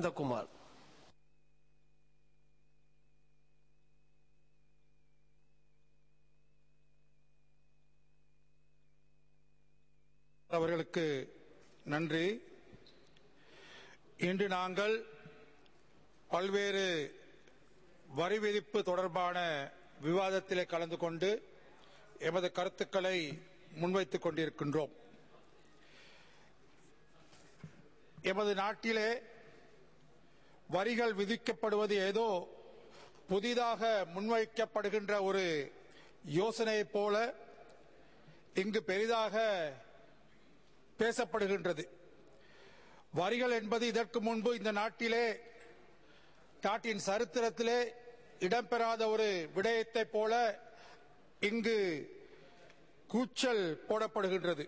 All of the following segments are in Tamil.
Anandakumar. அவர்களுக்கு நன்றி. இன்று நாங்கள் பல்வேறு வரி விதிப்பு தொடர்பான விவாதத்திலே கலந்து கொண்டு எமது கருத்துக்களை முன்வைத்துக் கொண்டிருக்கின்றோம். எமது நாட்டிலே வரிகள் விதிக்கப்படுவது ஏதோ புதிதாக முன்வைக்கப்படுகின்ற ஒரு யோசனையைப் போல இங்கு பெரிதாக பேசப்படுகின்றது. வரிகள் என்பது இதற்கு முன்பு இந்த நாட்டின் சரித்திரத்திலே இடம்பெறாத ஒரு விடயத்தைப் போல இங்கு கூச்சல் போடப்படுகின்றது.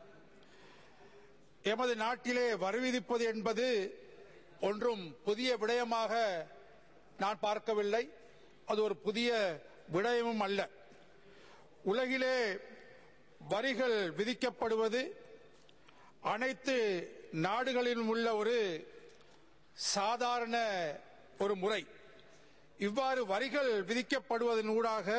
எமது நாட்டிலே வரி விதிப்பது என்பது ஒன்றும் புதிய விடயமாக நான் பார்க்கவில்லை. அது ஒரு புதிய விடயமும் அல்ல. உலகிலே வரிகள் விதிக்கப்படுவது அனைத்து நாடுகளிலும் உள்ள ஒரு சாதாரண ஒரு முறை. இவ்வாறு வரிகள் விதிக்கப்படுவதன் ஊடாக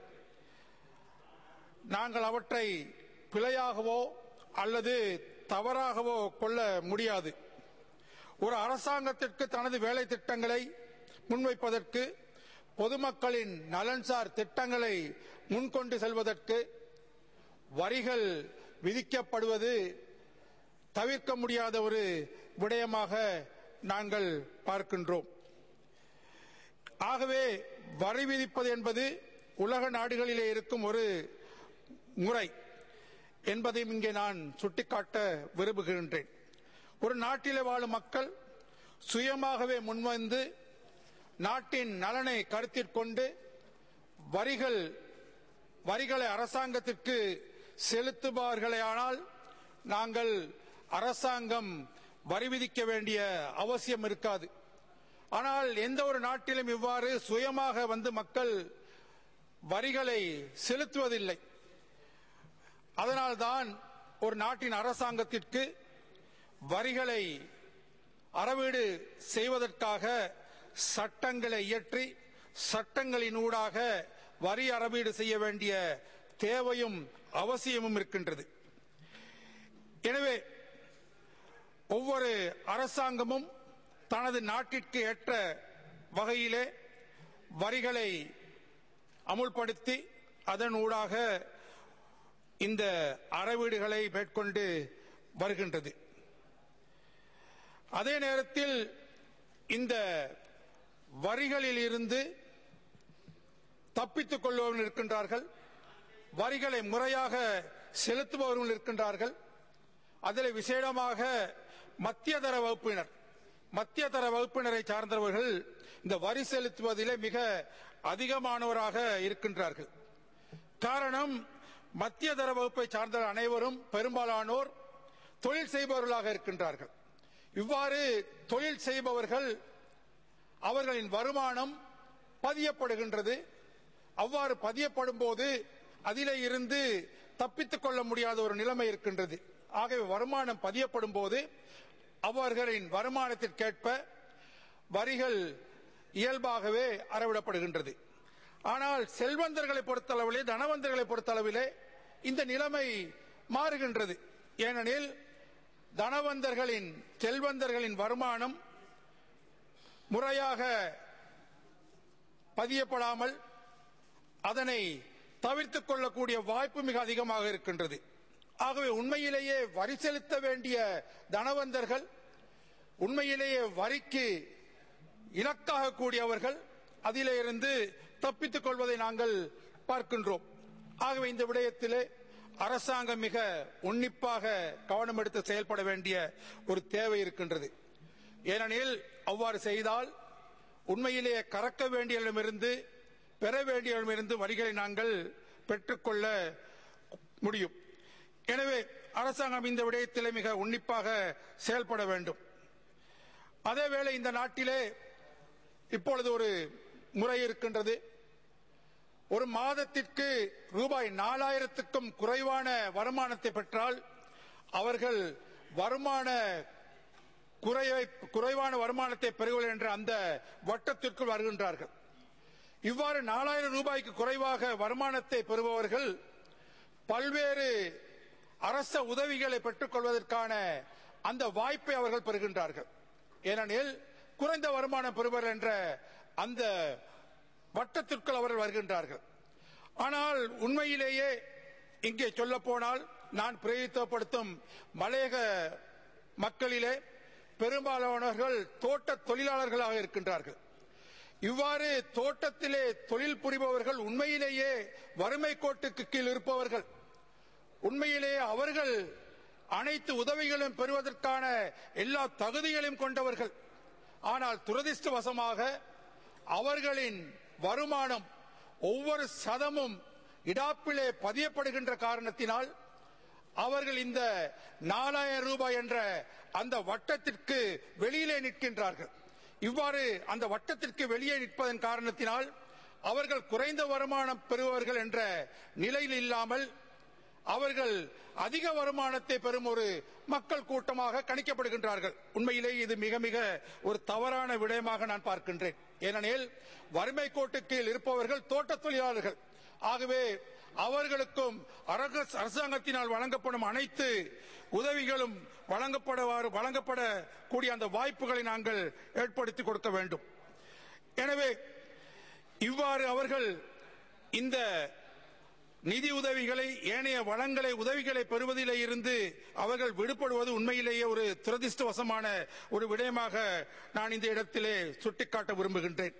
நாங்கள் அவற்றை பிழையாகவோ அல்லது தவறாகவோ கொள்ள முடியாது. ஒரு அரசாங்கத்திற்கு தனது வேலை திட்டங்களை முன்வைப்பதற்கு, பொதுமக்களின் நலன்சார் திட்டங்களை முன்கொண்டு செல்வதற்கு வரிகள் விதிக்கப்படுவது தவிர்க்க முடியாத ஒரு விடயமாக நாங்கள் பார்க்கின்றோம். ஆகவே வரி விதிப்பது என்பது உலக நாடுகளிலே இருக்கும் ஒரு முறை என்பதையும் இங்கே நான் சுட்டிக்காட்ட விரும்புகின்றேன். ஒரு நாட்டிலே வாழும் மக்கள் சுயமாகவே முன்வந்து நாட்டின் நலனை கருத்திற்கொண்டு வரிகளை அரசாங்கத்திற்கு செலுத்துபவர்களேயானால் நாங்கள் அரசாங்கம் வரி விதிக்க வேண்டிய அவசியம் இருக்காது. ஆனால் எந்த ஒரு நாட்டிலும் இவ்வாறு சுயமாக வந்து மக்கள் வரிகளை செலுத்துவதில்லை. அதனால்தான் ஒரு நாட்டின் அரசாங்கத்திற்கு வரிகளை அறவீடு செய்வதற்காக சட்டங்களை இயற்றி சட்டங்களினூடாக வரி அறவீடு செய்ய வேண்டிய தேவையும் அவசியமும் இருக்கின்றது. எனவே ஒவ்வொரு அரசாங்கமும் தனது நாட்டிற்கு ஏற்ற வகையிலே வரிகளை அமுல்படுத்தி அதன் ஊடாக இந்த அறவீடுகளை மேற்கொண்டு வருகின்றது. அதே நேரத்தில் இந்த வரிகளில் இருந்து தப்பித்துக் கொள்பவர்கள் இருக்கின்றார்கள், வரிகளை முறையாக செலுத்துபவர்கள் இருக்கின்றார்கள். அதில் விசேடமாக மத்தியதர வகுப்பினரை சார்ந்தவர்கள் இந்த வரி செலுத்துவதிலே மிக அதிகமானவராக இருக்கின்றார்கள். காரணம், மத்தியதர வகுப்பை சார்ந்த அனைவரும் பெரும்பாலானோர் தொழில் செய்பவர்களாக இருக்கின்றார்கள். இவ்வாறு தொழில் செய்பவர்கள் அவர்களின் வருமானம் பதியப்படுகின்றது. அவ்வாறு பதியப்படும் போது அதிலே இருந்து தப்பித்துக் கொள்ள முடியாத ஒரு நிலைமை இருக்கின்றது. ஆகவே வருமானம் பதியப்படும் போது அவர்களின் வருமானத்திற்கேற்ப வரிகள் இயல்பாகவே அறவிடப்படுகின்றது. ஆனால் செல்வந்தர்களை பொறுத்தளவிலே, தனவந்தர்களை பொறுத்தளவிலே இந்த நிலைமை மாறுகின்றது. ஏனெனில் செல்வந்தர்களின் வருமானம் முறையாக பதியப்படாமல் அதனை தவிர்த்துக் கொள்ளக்கூடிய வாய்ப்பு மிக அதிகமாக இருக்கின்றது. ஆகவே உண்மையிலேயே வரி செலுத்த வேண்டிய தனவந்தர்கள், உண்மையிலேயே வரிக்கு இலக்காக கூடியவர்கள் அதிலே இருந்து தப்பித்துக் கொள்வதை நாங்கள் பார்க்கின்றோம். ஆகவே இந்த விடயத்திலே அரசாங்கம் மிக உன்னிப்பாக கவனம் எடுத்து செயல்பட வேண்டிய ஒரு தேவை இருக்கின்றது. ஏனெனில் அவ்வாறு செய்தால் உண்மையிலேயே கறக்க வேண்டியவரிடமிருந்து பெற வேண்டியவரிடமிருந்து வரிகளை நாங்கள் பெற்றுக்கொள்ள முடியும். எனவே அரசாங்கம் இந்த விடயத்திலே மிக உன்னிப்பாக செயல்பட வேண்டும். அதேவேளை இந்த நாட்டிலே இப்பொழுது ஒரு முறை இருக்கின்றது. ஒரு மாதத்திற்கு ரூபாய் 4000க்கும் குறைவான வருமானத்தை பெற்றால் அவர்கள் வருமான குறைவான வருமானத்தை பெறுவது என்ற அந்த வட்டத்திற்குள் வருகின்றார்கள். இவ்வாறு 4000 ரூபாய்க்கு குறைவாக வருமானத்தை பெறுபவர்கள் பல்வேறு அரச உதவிகளை பெற்றுக் கொள்வதற்கான அந்த வாய்ப்பை அவர்கள் பெறுகின்றார்கள். ஏனெனில் குறைந்த வருமானம் பெறுவர் என்ற அந்த வட்டத்திற்குள் அவர்கள் வருகின்றார்கள். ஆனால் உண்மையிலேயே இங்கே சொல்ல போனால் நான் பிரதிநிதித்துவப்படுத்தும் மலையக மக்களிலே பெரும்பாலானவர்கள் தோட்ட தொழிலாளர்களாக இருக்கின்றார்கள். இவ்வாறு தோட்டத்திலே தொழில் புரிபவர்கள் உண்மையிலேயே வறுமை கோட்டுக்கு கீழ் இருப்பவர்கள். உண்மையிலேயே அவர்கள் அனைத்து உதவிகளும் பெறுவதற்கான எல்லா தகுதிகளையும் கொண்டவர்கள். ஆனால் துரதிர்ஷ்டவசமாக அவர்களின் வருமானம் ஒவ்வொரு சதமும் இடாப்பிலே பதியப்படுகின்ற காரணத்தினால் அவர்கள் இந்த 4000 ரூபாய் என்ற அந்த வட்டத்திற்கு வெளியிலே நிற்கின்றார்கள். இவ்வாறு அந்த வட்டத்திற்கு வெளியே நிற்பதன் காரணத்தினால் அவர்கள் குறைந்த வருமானம் பெறுபவர்கள் என்ற நிலையில் இல்லாமல் அவர்கள் அதிக வருமானத்தை பெறும் ஒரு மக்கள் கூட்டமாக கணிக்கப்படுகின்றார்கள். உண்மையிலேயே இது மிக மிக ஒரு தவறான விடயமாக நான் பார்க்கின்றேன். ஏனெனில் வறுமை கோட்டுக்கு கீழ் இருப்பவர்கள் தோட்ட தொழிலாளர்கள். ஆகவே அவர்களுக்கும் அரசாங்கத்தினால் வழங்கப்படும் அனைத்து உதவிகளும் வழங்கப்படக்கூடிய அந்த வாய்ப்புகளை நாங்கள் ஏற்படுத்தி கொடுக்க வேண்டும். எனவே இவ்வாறு அவர்கள் இந்த நிதி உதவிகளை ஏனைய வளங்களை உதவிகளை பெறுவதிலே இருந்து அவர்கள் விடுபடுவது உண்மையிலேயே ஒரு துரதிர்ஷ்டவசமான ஒரு விடயமாக நான் இந்த இடத்திலே சுட்டிக்காட்ட விரும்புகின்றேன்.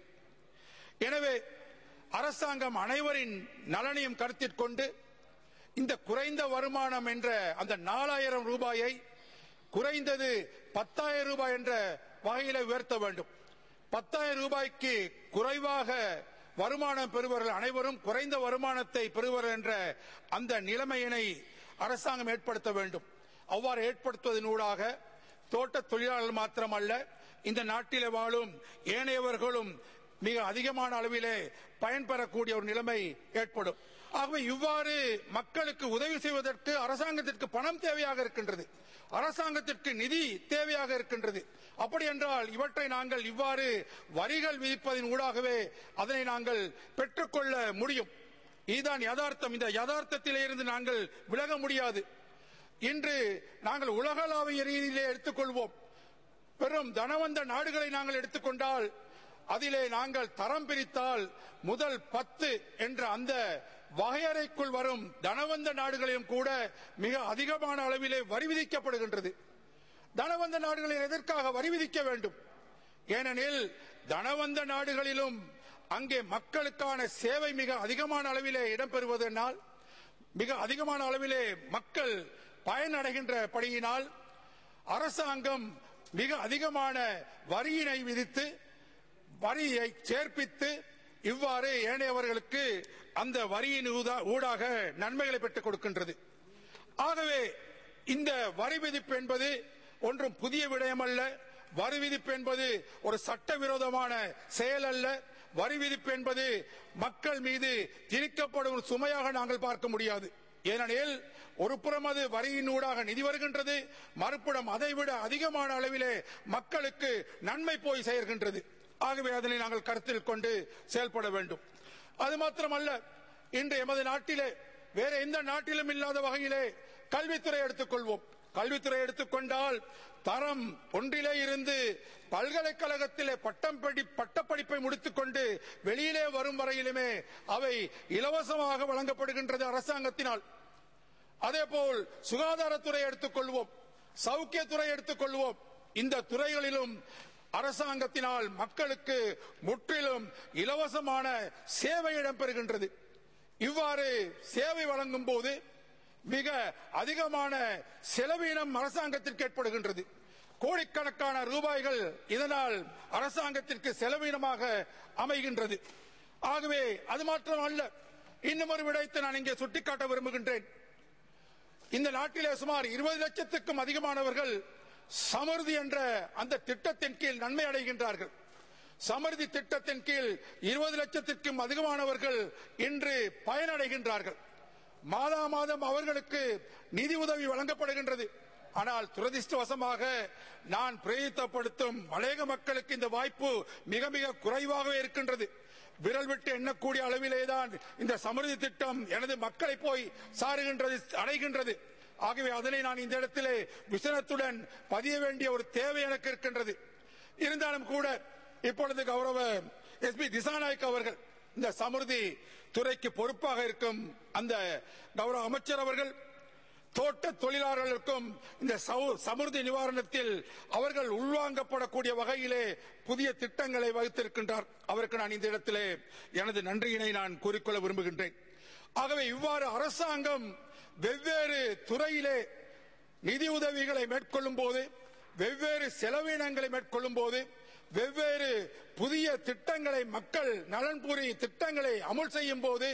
எனவே அரசாங்கம் அனைவரின் நலனையும் கருத்தில் கொண்டு இந்த குறைந்த வருமானம் என்ற அந்த 4000 ரூபாயை குறைந்தது 10,000 ரூபாய் என்ற வகையில உயர்த்த வேண்டும். 10,000 ரூபாய்க்கு குறைவாக வருமானம் பெறுபவர்கள் அனைவரும் குறைந்த வருமானத்தை பெறுவர் என்ற அந்த நிலைமையினை அரசாங்கம் ஏற்படுத்த வேண்டும். அவ்வாறு ஏற்படுத்துவதனூடாக தோட்ட தொழிலாளர்கள் மாத்திரமல்ல, இந்த நாட்டிலே வாழும் ஏனையவர்களும் மிக அதிகமான அளவிலே பயன்பெறக்கூடிய ஒரு நிலைமை ஏற்படும். ஆகவே இவ்வாறு மக்களுக்கு உதவி செய்வதற்கு அரசாங்கத்திற்கு பணம் தேவையாக இருக்கின்றது, அரசாங்கத்திற்கு நிதி தேவையாக இருக்கின்றது. அப்படி என்றால் இவற்றை நாங்கள் இவ்வாறு வரிகள் விதிப்பதன் ஊடாகவே அதனை நாங்கள் பெற்றுக்கொள்ள முடியும். இதுதான் யதார்த்தம். இந்த யதார்த்தத்திலே இருந்து நாங்கள் விலக முடியாது. இன்று நாங்கள் உலகளாவிய ரீதியிலே எடுத்துக்கொள்வோம். பெரும் தனவந்த நாடுகளை நாங்கள் எடுத்துக்கொண்டால் அதிலே நாங்கள் தரம் பிரித்தால் முதல் 10 என்ற அந்த வகையறைக்குள் வரும் தனவந்த நாடுகளையும் கூட மிக அதிகமான அளவிலே வரி விதிக்கப்படுகின்றது. தனவந்த நாடுகளில் எதற்காக வரி விதிக்க வேண்டும்? ஏனெனில் தனவந்த நாடுகளிலும் அங்கே மக்களுக்கான சேவை மிக அதிகமான அளவிலே இடம்பெறுவதனால், மிக அதிகமான அளவிலே மக்கள் பயனடைகின்றபடியினால் அரசாங்கம் மிக அதிகமான வரியினை விதித்து வரியை சேர்ப்பித்து இவ்வாறு ஏனையவர்களுக்கு அந்த வரியின் ஊடாக நன்மைகளை பெற்றுக் கொடுக்கின்றது. ஆகவே இந்த வரி விதிப்பு என்பது ஒன்றும் புதிய விடயம் அல்ல. வரி விதிப்பு என்பது ஒரு சட்டவிரோதமான செயல் அல்ல. வரி விதிப்பு என்பது மக்கள் மீது திணிக்கப்படும் ஒரு சுமையாக நாங்கள் பார்க்க முடியாது. ஏனெனில் ஒரு புறம் அது வரியின் ஊடாக நிதி வருகின்றது, மறுபுறம் அதைவிட அதிகமான அளவிலே மக்களுக்கு நன்மை போய் சேர்கின்றது. ஆகவே அதனை நாங்கள் கருத்தில் கொண்டு செயல்பட வேண்டும். அது மாத்திரமல்ல, இன்று எமது நாட்டிலே வேற எந்த நாட்டிலும் இல்லாத வகையிலே கல்வித்துறை எடுத்துக்கொள்வோம். கல்வித்துறை எடுத்துக்கொண்டால் தரம் ஒன்றிலே இருந்து பல்கலைக்கழகத்திலே பட்டப்படிப்பை முடித்துக்கொண்டு வெளியிலே வரும் வரையிலுமே அவை இலவசமாக வழங்கப்படுகின்றது அரசாங்கத்தினால். அதேபோல் சுகாதாரத்துறை எடுத்துக்கொள்வோம், சௌக்கியத்துறை எடுத்துக்கொள்வோம். இந்த துறைகளிலும் அரசாங்கத்தினால் மக்களுக்கு முற்றிலும் இலவசமான சேவை இடம்பெறுகின்றது. இவ்வாறு சேவை வழங்கும் போது மிக அதிகமான செலவீனம் அரசாங்கத்திற்கு ஏற்படுகின்றது. கோடிக்கணக்கான ரூபாய்கள் இதனால் அரசாங்கத்திற்கு செலவீனமாக அமைகின்றது. ஆகவே அது மாத்திரமல்ல, இன்னும் ஒரு விடயத்தை நான் இங்கே சுட்டிக்காட்ட விரும்புகின்றேன். இந்த நாட்டிலே சுமார் 20 லட்சத்துக்கும் அதிகமானவர்கள் சமர்தி என்ற அந்த திட்டத்தின் கீழ் நன்மை அடைகின்றார்கள். சமர்தி திட்டத்தின் கீழ் 20 லட்சத்திற்கும் அதிகமானவர்கள் இன்று பயனடைகின்றார்கள். மாதா மாதம் அவர்களுக்கு நிதி உதவி வழங்கப்படுகின்றது. ஆனால் துரதிர்ஷ்டவசமாக நான் பிரயோஜனப்படுத்தும் மலையக மக்களுக்கு இந்த வாய்ப்பு மிக மிக குறைவாகவே இருக்கின்றது. விரல் விட்டு எண்ணக்கூடிய அளவிலேதான் இந்த சமிருதி திட்டம் எனது மக்களை போய் சாருகின்றது, அடைகின்றது. ஆகவே அதனை நான் இந்த இடத்திலே விசனத்துடன் பதிய வேண்டிய ஒரு தேவை எனக்கு இருக்கின்றது. இருந்தாலும் கூட இப்பொழுது கௌரவ எஸ்பி திசாநாயக் அவர்கள் இந்த சமிருதி துறைக்கு பொறுப்பாக இருக்கும் அந்த கௌரவ அமைச்சர் அவர்கள் தோட்ட தொழிலாளர்களுக்கும் இந்த சமிருதி நிவாரணத்தில் அவர்கள் உள்வாங்கப்படக்கூடிய வகையிலே புதிய திட்டங்களை வகுத்திருக்கின்றார். அவருக்கு நான் இந்த இடத்திலே எனது நன்றியினை நான் கூறிக்கொள்ள விரும்புகின்றேன். ஆகவே இவ்வாறு அரசாங்கம் வெவ்வேறு துறையிலே நிதி உதவிகளை மேற்கொள்ளும் போது, வெவ்வேறு செலவினங்களை மேற்கொள்ளும் போது, வெவ்வேறு புதிய திட்டங்களை மக்கள் நலன்புரி திட்டங்களை அமல் செய்யும் போது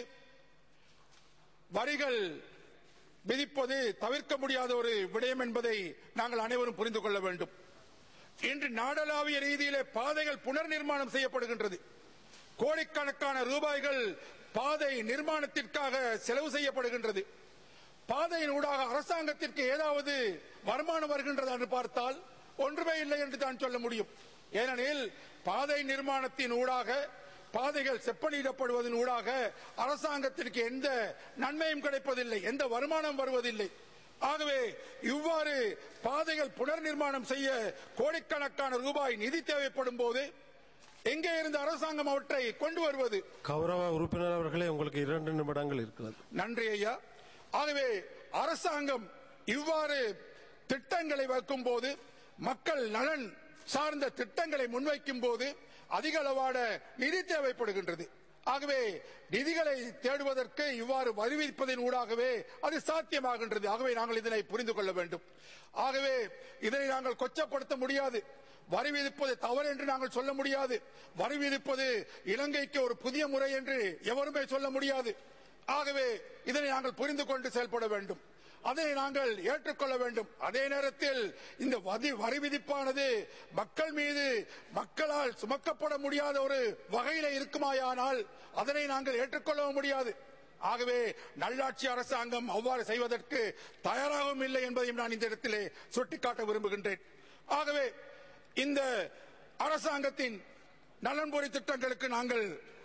வரிகள் விதிப்பது தவிர்க்க முடியாத ஒரு விடயம் என்பதை நாங்கள் அனைவரும் புரிந்து கொள்ள வேண்டும். இன்று நாடளாவிய ரீதியிலே பாதைகள் புனர் நிர்மாணம் செய்யப்படுகின்றது. கோடிக்கணக்கான ரூபாய்கள் பாதை நிர்மாணத்திற்காக செலவு செய்யப்படுகின்றது. பாதையின் ஊடாக அரசாங்கத்திற்கு ஏதாவது வருமானம் வருகின்றது என்று பார்த்தால் ஒன்றுமே இல்லை என்று தான் சொல்ல முடியும். ஏனெனில் பாதை நிர்மாணத்தின் ஊடாக, பாதைகள் செப்பனிடப்படுவதன் ஊடாக அரசாங்கத்திற்கு எந்த நன்மையும் கிடைப்பதில்லை, எந்த வருமானம் வருவதில்லை. ஆகவே இவ்வாறு பாதைகள் புனர் நிர்மாணம் செய்ய கோடிக்கணக்கான ரூபாய் நிதி தேவைப்படும் போது எங்கே இருந்து அரசாங்கம் அவற்றை கொண்டு வருவது? கௌரவ உறுப்பினர் அவர்களே, உங்களுக்கு 2 நிமிடங்கள் இருக்கிறது. நன்றி ஐயா. ஆகவே அரசாங்கம் இவ்வாறு திட்டங்களை வைக்கும் போது, மக்கள் நலன் சார்ந்த திட்டங்களை முன்வைக்கும் போது அதிக அளவான நிதி தேவைப்படுகின்றது. ஆகவே நிதிகளை தேடுவதற்கு இவ்வாறு வரி விதிப்பதன் ஊடாகவே அது சாத்தியமாகின்றது. ஆகவே நாங்கள் இதனை புரிந்து கொள்ள வேண்டும். ஆகவே இதனை நாங்கள் கொச்சப்படுத்த முடியாது. வரி விதிப்பது தவறு என்று நாங்கள் சொல்ல முடியாது. வரி விதிப்பது இலங்கைக்கு ஒரு புதிய முறை என்று எவருமே சொல்ல முடியாது. ஆகவே இதனை நாங்கள் புரிந்து கொண்டு செயல்பட வேண்டும், அதை நாங்கள் ஏற்றுக்கொள்ள வேண்டும். அதே நேரத்தில் இந்த வரி விதிப்பானது மக்கள் மீது மக்களால் சுமக்கப்பட முடியாத ஒரு வகையில இருக்குமாயானால் அதனை நாங்கள் ஏற்றுக்கொள்ளவும் முடியாது. ஆகவே நல்லாட்சி அரசாங்கம் அவ்வாறு செய்வதற்கு தயாராகவும் இல்லை என்பதையும் நான் இந்த இடத்திலே சுட்டிக்காட்ட விரும்புகின்றேன். ஆகவே இந்த அரசாங்கத்தின் நலன்புரி திட்டங்களுக்கு நாங்கள்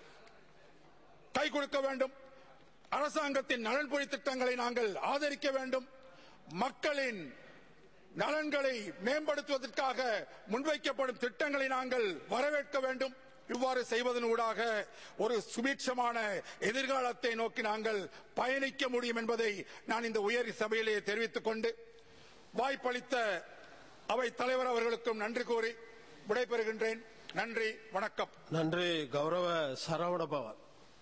கை கொடுக்க வேண்டும். அரசாங்கத்தின் நலன்புரி திட்டங்களை நாங்கள் ஆதரிக்க வேண்டும். மக்களின் நலன்களை மேம்படுத்துவதற்காக முன்வைக்கப்படும் திட்டங்களை நாங்கள் வரவேற்க வேண்டும். இவ்வாறு செய்வதன் ஊடாக ஒரு சுபீட்சமான எதிர்காலத்தை நோக்கி நாங்கள் பயணிக்க முடியும் என்பதை நான் இந்த உயர் சபையிலே தெரிவித்துக் கொண்டு வாய்ப்பளித்த அவை தலைவர் அவர்களுக்கும் நன்றி கூறி விடைபெறுகின்றேன். நன்றி, வணக்கம். நன்றி கௌரவ சரவணபவன்.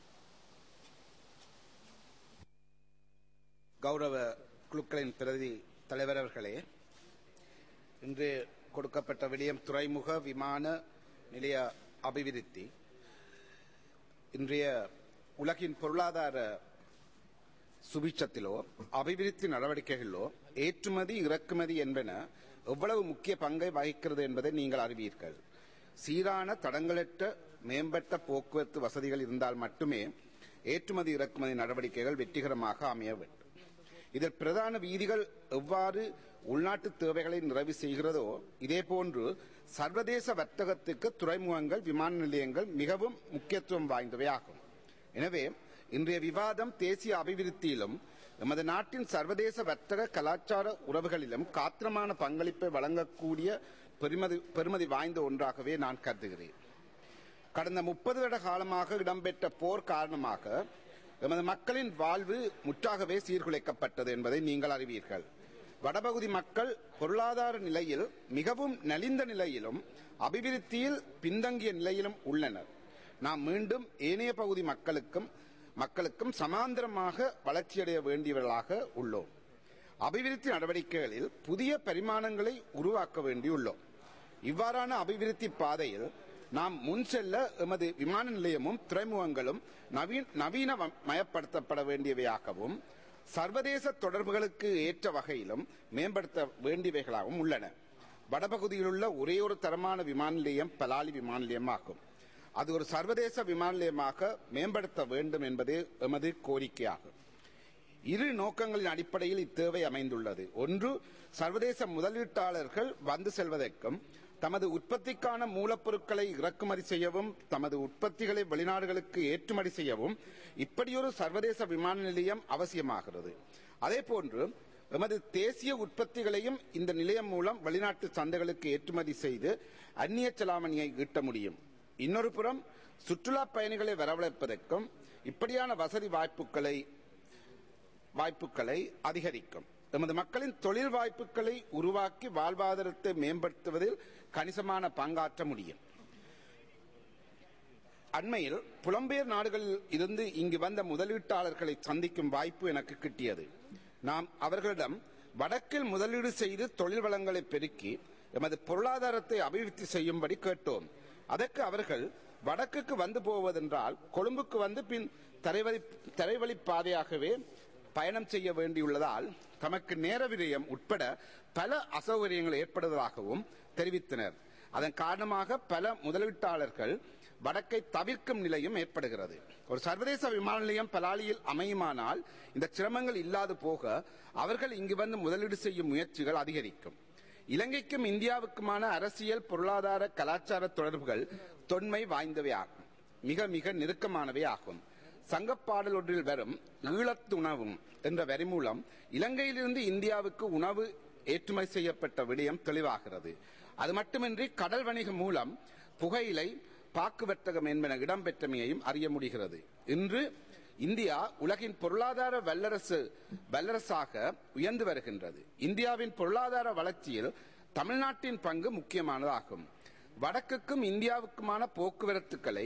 கௌரவ குழுக்களின் பிரதி தலைவர் அவர்களே, இன்று கொடுக்கப்பட்ட விடயம் துறைமுக விமான நிலைய அபிவிருத்தி. இன்றைய உலகின் பொருளாதார சுபீட்சத்திலோ அபிவிருத்தி நடவடிக்கைகளிலோ ஏற்றுமதி இறக்குமதி என்பன எவ்வளவு முக்கிய பங்கை வகிக்கிறது என்பதை நீங்கள் அறிவீர்கள். சீரான தடங்களற்ற மேம்பட்ட போக்குவரத்து வசதிகள் இருந்தால் மட்டுமே ஏற்றுமதி இறக்குமதி நடவடிக்கைகள் வெற்றிகரமாக அமைய வேண்டும். இதில் பிரதான வீதிகள் எவ்வாறு உள்நாட்டு தேவைகளை நிறைவு செய்கிறதோ இதேபோன்று சர்வதேச வர்த்தகத்துக்கு துறைமுகங்கள், விமான நிலையங்கள் மிகவும் முக்கியத்துவம் வாய்ந்தவையாகும். எனவே இன்றைய விவாதம் தேசிய அபிவிருத்தியிலும் எமது நாட்டின் சர்வதேச வர்த்தக கலாச்சார உறவுகளிலும் காத்திரமான பங்களிப்பை வழங்கக்கூடிய பெருமதி வாய்ந்த ஒன்றாகவே நான் கருதுகிறேன். கடந்த 30 வருட காலமாக இடம்பெற்ற போர் காரணமாக எமது மக்களின் வாழ்வு முற்றாகவே சீர்குலைக்கப்பட்டது என்பதை நீங்கள் அறிவீர்கள். வடபகுதி மக்கள் பொருளாதார நிலையில் மிகவும் நலிந்த நிலையிலும் அபிவிருத்தியில் பின்தங்கிய நிலையிலும் உள்ளனர். நாம் மீண்டும் ஏனைய பகுதி மக்களுக்கும் சமாந்தரமாக வளர்ச்சியடைய வேண்டியவர்களாக உள்ளோம். அபிவிருத்தி நடவடிக்கைகளில் புதிய பரிமாணங்களை உருவாக்க வேண்டியுள்ளோம். இவ்வாறான அபிவிருத்தி பாதையில் நாம் முன் செல்ல எமது விமான நிலையமும் துறைமுகங்களும் நவீனமயப்படுத்தப்பட வேண்டியவையாகவும் சர்வதேச தொடர்புகளுக்கு ஏற்ற வகையிலும் மேம்படுத்த வேண்டியவைகளாகவும் உள்ளன. வடபகுதியில் உள்ள ஒரே ஒரு தரமான விமான நிலையம் பலாலி விமான நிலையமாகும். அது ஒரு சர்வதேச விமான நிலையமாக மேம்படுத்த வேண்டும் என்பதே எமது கோரிக்கையாகும். இரு நோக்கங்களின் அடிப்படையில் இத்தேவை அமைந்துள்ளது. ஒன்று, சர்வதேச முதலீட்டாளர்கள் வந்து செல்வதற்கும் தமது உற்பத்திக்கான மூலப்பொருட்களை இறக்குமதி செய்யவும் தமது உற்பத்திகளை வெளிநாடுகளுக்கு ஏற்றுமதி செய்யவும் இப்படியொரு சர்வதேச விமான நிலையம் அவசியமாகிறது. அதேபோன்று எமது தேசிய உற்பத்திகளையும் இந்த நிலையம் மூலம் வெளிநாட்டு சந்தைகளுக்கு ஏற்றுமதி செய்து அந்நிய செலாவணியை ஈட்ட முடியும். இன்னொரு புறம் சுற்றுலா பயணிகளை வரவழைப்பதற்கும் இப்படியான வசதி வாய்ப்புகளை அதிகரிக்கும். எமது மக்களின் தொழில் வாய்ப்புகளை உருவாக்கி வாழ்வாதாரத்தை மேம்படுத்துவதில் கணிசமான பங்காற்ற முடியும். அண்மையில் புலம்பெயர் நாடுகளில் இருந்து இங்கு வந்த முதலீட்டாளர்களை சந்திக்கும் வாய்ப்பு எனக்கு கிட்டியது. நாம் அவர்களிடம் வடக்கில் முதலீடு செய்து தொழில் வளங்களை பெருக்கி எமது பொருளாதாரத்தை அபிவிருத்தி செய்யும்படி கேட்டோம். அதற்கு அவர்கள் வடக்குக்கு வந்து போவதென்றால் கொழும்புக்கு வந்து பின் தரைவழி பாதையாகவே பயணம் செய்ய வேண்டியுள்ளதால் தமக்கு நேர விரயம் உட்பட பல அசௌகரியங்கள் ஏற்படுவதாகவும் தெரிவித்தனர். அதன் காரணமாக பல முதலீட்டாளர்கள் வடக்கை தவிர்க்கும் நிலையும் ஏற்படுகிறது. ஒரு சர்வதேச விமான நிலையம் பலாலியில் அமையுமானால் இந்த சிரமங்கள் இல்லாது போக அவர்கள் இங்கு வந்து முதலீடு செய்யும் முயற்சிகள் அதிகரிக்கும். இலங்கைக்கும் இந்தியாவுக்குமான அரசியல், பொருளாதார, கலாச்சார தொடர்புகள் தொன்மை வாய்ந்தவை ஆகும். மிக மிக நெருக்கமானவை ஆகும். சங்கப்பாடல் ஒன்றில் வரும் ஈழத்து உணவும் என்ற வரி மூலம் இலங்கையிலிருந்து இந்தியாவுக்கு உணவு ஏற்றுமதி செய்யப்பட்ட விடயம் தெளிவாகிறது. அது மட்டுமின்றி கடல் வணிகம் மூலம் புகையிலை, பாக்கு வர்த்தகம் என்பன இடம்பெற்றமையையும் அறிய முடிகிறது. இன்று இந்தியா உலகின் பொருளாதார வல்லரசாக உயர்ந்து வருகின்றது. இந்தியாவின் பொருளாதார வளர்ச்சியில் தமிழ்நாட்டின் பங்கு முக்கியமானதாகும். வடக்குக்கும் இந்தியாவுக்குமான போக்குவரத்துக்களை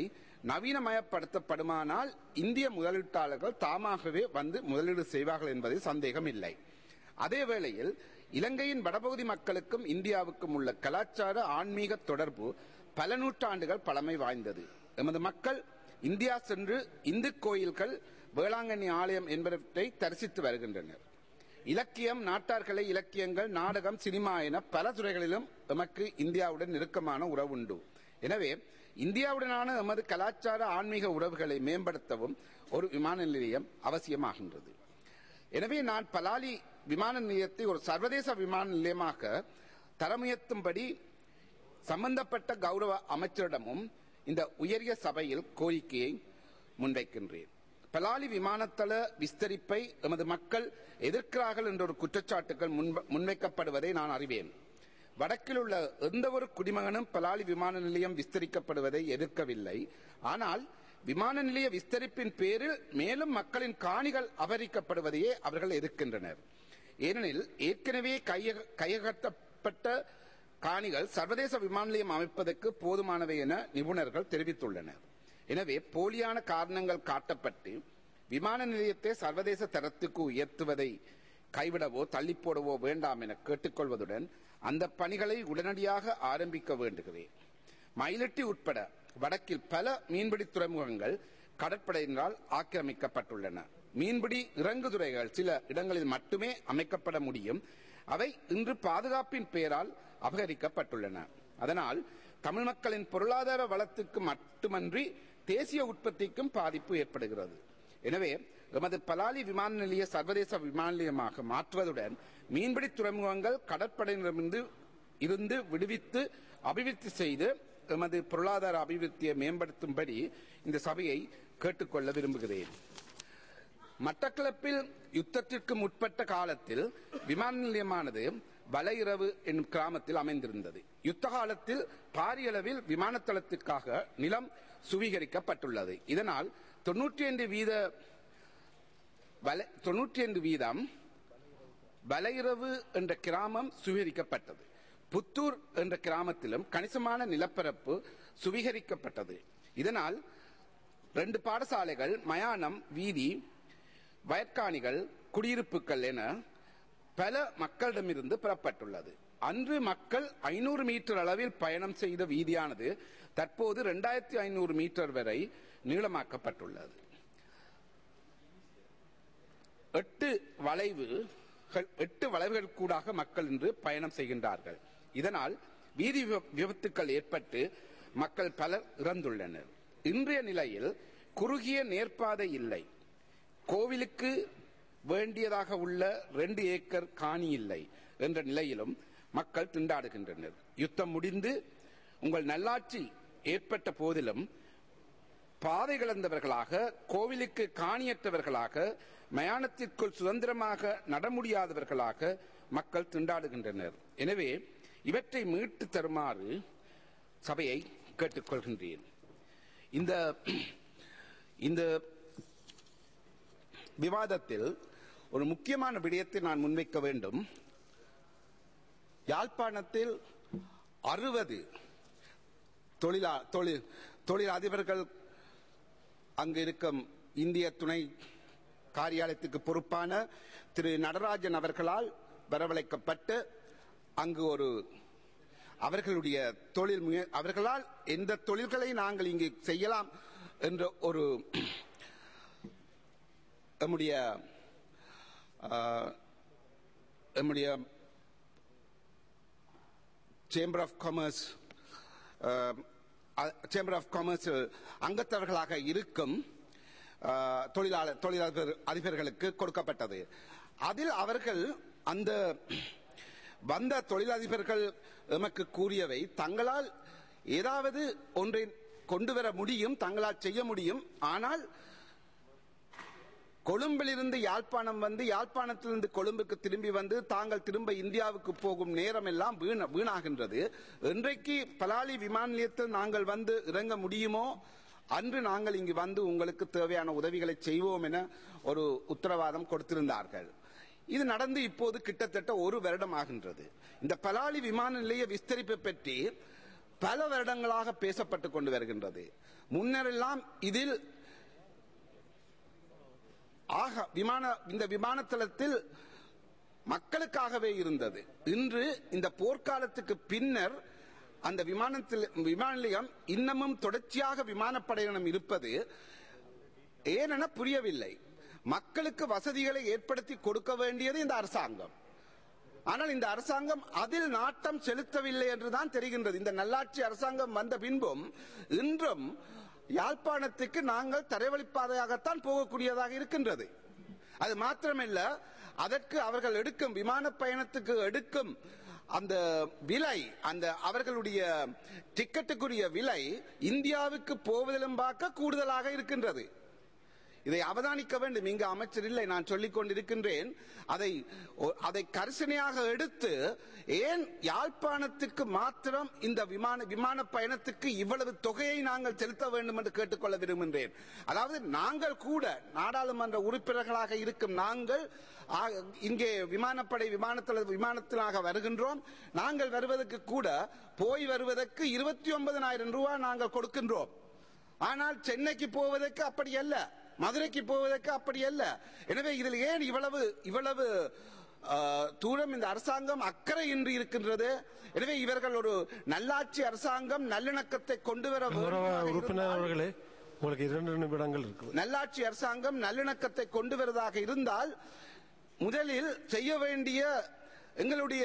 நவீனமயப்படுத்தப்படுமானால் இந்திய முதலீட்டாளர்கள் தாமாகவே வந்து முதலீடு செய்வார்கள் என்பதில் சந்தேகம் இல்லை. அதே வேளையில் இலங்கையின் வடபகுதி மக்களுக்கும் இந்தியாவுக்கும் உள்ள கலாச்சார, ஆன்மீக தொடர்பு பல நூற்றாண்டுகள் பழமை வாய்ந்தது. எமது மக்கள் இந்தியா சென்று இந்து கோயில்கள், வேளாங்கண்ணி ஆலயம் என்பவற்றை தரிசித்து வருகின்றனர். இலக்கியம், நாட்டார்கலை இலக்கியங்கள், நாடகம், சினிமா என பல துறைகளிலும் எமக்கு இந்தியாவுடன் நெருக்கமான உறவு உண்டு. எனவே இந்தியாவுடனான எமது கலாச்சார, ஆன்மீக உறவுகளை மேம்படுத்தவும் ஒரு விமான நிலையம் அவசியமாகின்றது. எனவே நான் பலாலி விமான நிலையத்தை ஒரு சர்வதேச விமான நிலையமாக தரமுயர்த்தும்படி சம்பந்தப்பட்ட கௌரவ அமைச்சரிடமும் இந்த உயரிய சபையில் கோரிக்கையை முன்வைக்கின்றேன். பலாலி விமானத்தள விஸ்தரிப்பை எமது மக்கள் எதிர்க்கிறார்கள் என்ற ஒரு குற்றச்சாட்டுகள் முன்வைக்கப்படுவதை நான் அறிவேன். வடக்கில் உள்ள எந்த ஒரு குடிமகனும் பலாலி விமான நிலையம் விஸ்தரிக்கப்படுவதை எதிர்க்கவில்லை. ஆனால் விமான நிலைய விஸ்தரிப்பின் பேரில் மேலும் மக்களின் காணிகள் அபகரிக்கப்படுவதையே அவர்கள் எதிர்க்கின்றனர். ஏனெனில் ஏற்கனவே கையகட்டப்பட்ட காணிகள் சர்வதேச விமான நிலையம் அமைப்பதற்கு போதுமானவை என நிபுணர்கள் தெரிவித்துள்ளனர். எனவே போலியான காரணங்கள் காட்டப்பட்டு விமான நிலையத்தை சர்வதேச தரத்துக்கு உயர்த்துவதை கைவிடவோ தள்ளிப்போடவோ வேண்டாம் என கேட்டுக்கொள்வதுடன் அந்த பணிகளை உடனடியாக ஆரம்பிக்க வேண்டுகிறேன். மயிலட்டி உட்பட வடக்கில் பல மீன்பிடி துறைமுகங்கள் கடற்படையினரால் ஆக்கிரமிக்கப்பட்டுள்ளன. மீன்பிடி இறங்குதுறைகள் சில இடங்களில் மட்டுமே அமைக்கப்பட முடியும். அவை இன்று பாதுகாப்பின் பெயரால் அபகரிக்கப்பட்டுள்ளன. அதனால் தமிழ் மக்களின் பொருளாதார வளத்துக்கு மட்டுமன்றி தேசிய உற்பத்திக்கும் பாதிப்பு ஏற்படுகிறது. எனவே எமது பலாலி விமான நிலைய சர்வதேச விமான நிலையமாக மாற்றுவதுடன் மீன்பிடி துறைமுகங்கள் கடற்படையினரிருந்து விடுவித்து அபிவிருத்தி செய்து எமது பொருளாதார அபிவிருத்தியை மேம்படுத்தும்படி இந்த சபையை கேட்டுக்கொள்ள விரும்புகிறேன். மட்டக்களப்பில் யுத்தத்திற்கு முற்பட்ட காலத்தில் விமான நிலையமானது வலையிறவு என்னும் கிராமத்தில் அமைந்திருந்தது. யுத்த காலத்தில் பாரிய அளவில் விமானத்தளத்திற்காக நிலம் சுவீகரிக்கப்பட்டுள்ளது. இதனால் 95% வலையிறவு என்ற கிராமம் சுவீகரிக்கப்பட்டது. புத்தூர் என்ற கிராமத்திலும் கணிசமான நிலப்பரப்பு சுவீகரிக்கப்பட்டது. இதனால் 2 பாடசாலைகள், மயானம், வீதி, வயற்காணிகள், குடியிருப்புகள் என பல மக்களிடமிருந்து பெறப்பட்டுள்ளது. அன்று மக்கள் 500 மீட்டர் அளவில் பயணம் செய்த வீதியானது தற்போது 2500 மீட்டர் வரை நீளமாக்கப்பட்டுள்ளது. 8 வளைவுகள் கூடாக மக்கள் இன்று பயணம் செய்கின்றார்கள். இதனால் வீதி விபத்துக்கள் ஏற்பட்டு மக்கள் பலர் இறந்துள்ளனர். இன்றைய நிலையில் குறுகிய நேர்பாதை இல்லை. கோவிலுக்கு வேண்டியதாக உள்ள 2 ஏக்கர் காணி இல்லை என்ற நிலையிலும் மக்கள் திண்டாடுகின்றனர். யுத்தம் முடிந்து உங்கள் நல்லாட்சி ஏற்பட்ட போதிலும் பாதை இழந்தவர்களாக, கோவிலுக்கு காணியற்றவர்களாக, மயானத்திற்குள் சுதந்திரமாக நட முடியாதவர்களாக மக்கள் திண்டாடுகின்றனர். எனவே இவற்றை மீட்டு தருமாறு சபையை கேட்டுக்கொள்கின்றேன். இந்த விவாதத்தில் ஒரு முக்கியமான விடயத்தை நான் முன்வைக்க வேண்டும். யாழ்ப்பாணத்தில் 60 தொழில் அதிபர்கள் அங்கு இருக்கும் இந்திய துணை காரியாலயத்துக்கு பொறுப்பான திரு நடராஜன் அவர்களால் வரவழைக்கப்பட்டு அங்கு அவர்களுடைய அவர்களால் எந்த தொழில்களை நாங்கள் இங்கு செய்யலாம் என்ற ஒரு நம்முடைய சேம்பர் ஆஃப் காமர்ஸ் அங்கத்தவர்களாக இருக்கும் தொழிலாளர் அதிபர்களுக்கு கொடுக்கப்பட்டது. அதில் அவர்கள் அந்த வந்த தொழிலதிபர்கள் எமக்கு கூறியவை, தங்களால் ஏதாவது ஒன்றை கொண்டு வர முடியும், தங்களால் செய்ய முடியும். ஆனால் கொழும்பிலிருந்து யாழ்ப்பாணம் வந்து, யாழ்ப்பாணத்திலிருந்து கொழும்புக்கு திரும்பி வந்து, தாங்கள் திரும்ப இந்தியாவுக்கு போகும் நேரம் எல்லாம் வீணாகின்றது. இன்றைக்கு பலாலி விமான நிலையத்தில் நாங்கள் வந்து இறங்க முடியுமோ அன்று நாங்கள் இங்கு வந்து உங்களுக்கு தேவையான உதவிகளை செய்வோம் என ஒரு உத்தரவாதம் கொடுத்திருந்தார்கள். இது நடந்து இப்போது கிட்டத்தட்ட 1 வருடம் ஆகின்றது. இந்த பலாலி விமான நிலைய விஸ்தரிப்பை பற்றி பல வருடங்களாக பேசப்பட்டுக் கொண்டு வருகின்றது. முன்னரெல்லாம் இதில் இந்த விமானத்தளத்தில் மக்களுக்காகவே இருந்தது. இன்று இந்த போர்க்காலத்துக்கு பின்னர் அந்த விமான நிலையம் இன்னமும் தொடர்ச்சியாக விமானப்படையினம் இருப்பது ஏனென புரியவில்லை. மக்களுக்கு வசதிகளை ஏற்படுத்தி கொடுக்க வேண்டியது இந்த அரசாங்கம். ஆனால் இந்த அரசாங்கம் அதில் நாட்டம் செலுத்தவில்லை என்றுதான் தெரிகின்றது. இந்த நல்லாட்சி அரசாங்கம் வந்த பின்பும் இன்றும் யாழ்ப்பாணத்துக்கு நாங்கள் தரைவழிப்பாதையாகத்தான் போகக்கூடியதாக இருக்கின்றது. அது மாத்திரமல்ல, அதற்கு அவர்கள் எடுக்கும் விமான பயணத்துக்கு எடுக்கும் அந்த விலை, அந்த அவர்களுடைய டிக்கெட்டுக்குரிய விலை இந்தியாவுக்கு போவதிலும் பார்க்க கூடுதலாக இருக்கின்றது. இதை அவதானிக்க வேண்டும். இங்கு அமைச்சர் இல்லை, நான் சொல்லிக் கொண்டிருக்கின்றேன். அதை கரிசனையாக எடுத்து ஏன் யாழ்ப்பாணத்துக்கு மாத்திரம் இந்த விமான பயணத்துக்கு இவ்வளவு தொகையை நாங்கள் செலுத்த வேண்டும் என்று கேட்டுக்கொள்ள விரும்புகின்றேன். அதாவது நாங்கள் கூட நாடாளுமன்ற உறுப்பினர்களாக இருக்கும் நாங்கள் இங்கே விமானத்திலாக வருகின்றோம். நாங்கள் வருவதற்கு கூட போய் வருவதற்கு 29,000 ரூபாய் நாங்கள் கொடுக்கின்றோம். ஆனால் சென்னைக்கு போவதற்கு அப்படி அல்ல, மதுரைக்கு போவதற்கு அப்படி அல்ல. எனவே இதில் ஏன் இவ்வளவு தூரம் இந்த அரசாங்கம் அக்கறை இன்றி இருக்கின்றது? எனவே இவர்கள் ஒரு நல்லாட்சி அரசாங்கம் நல்லிணக்கத்தை கொண்டு வர உறுப்பினர்களே, உங்களுக்கு 2 நிமிடங்கள் இருக்கு. நல்லாட்சி அரசாங்கம் நல்லிணக்கத்தை கொண்டு வருவதாக இருந்தால் முதலில் செய்ய வேண்டிய எங்களுடைய,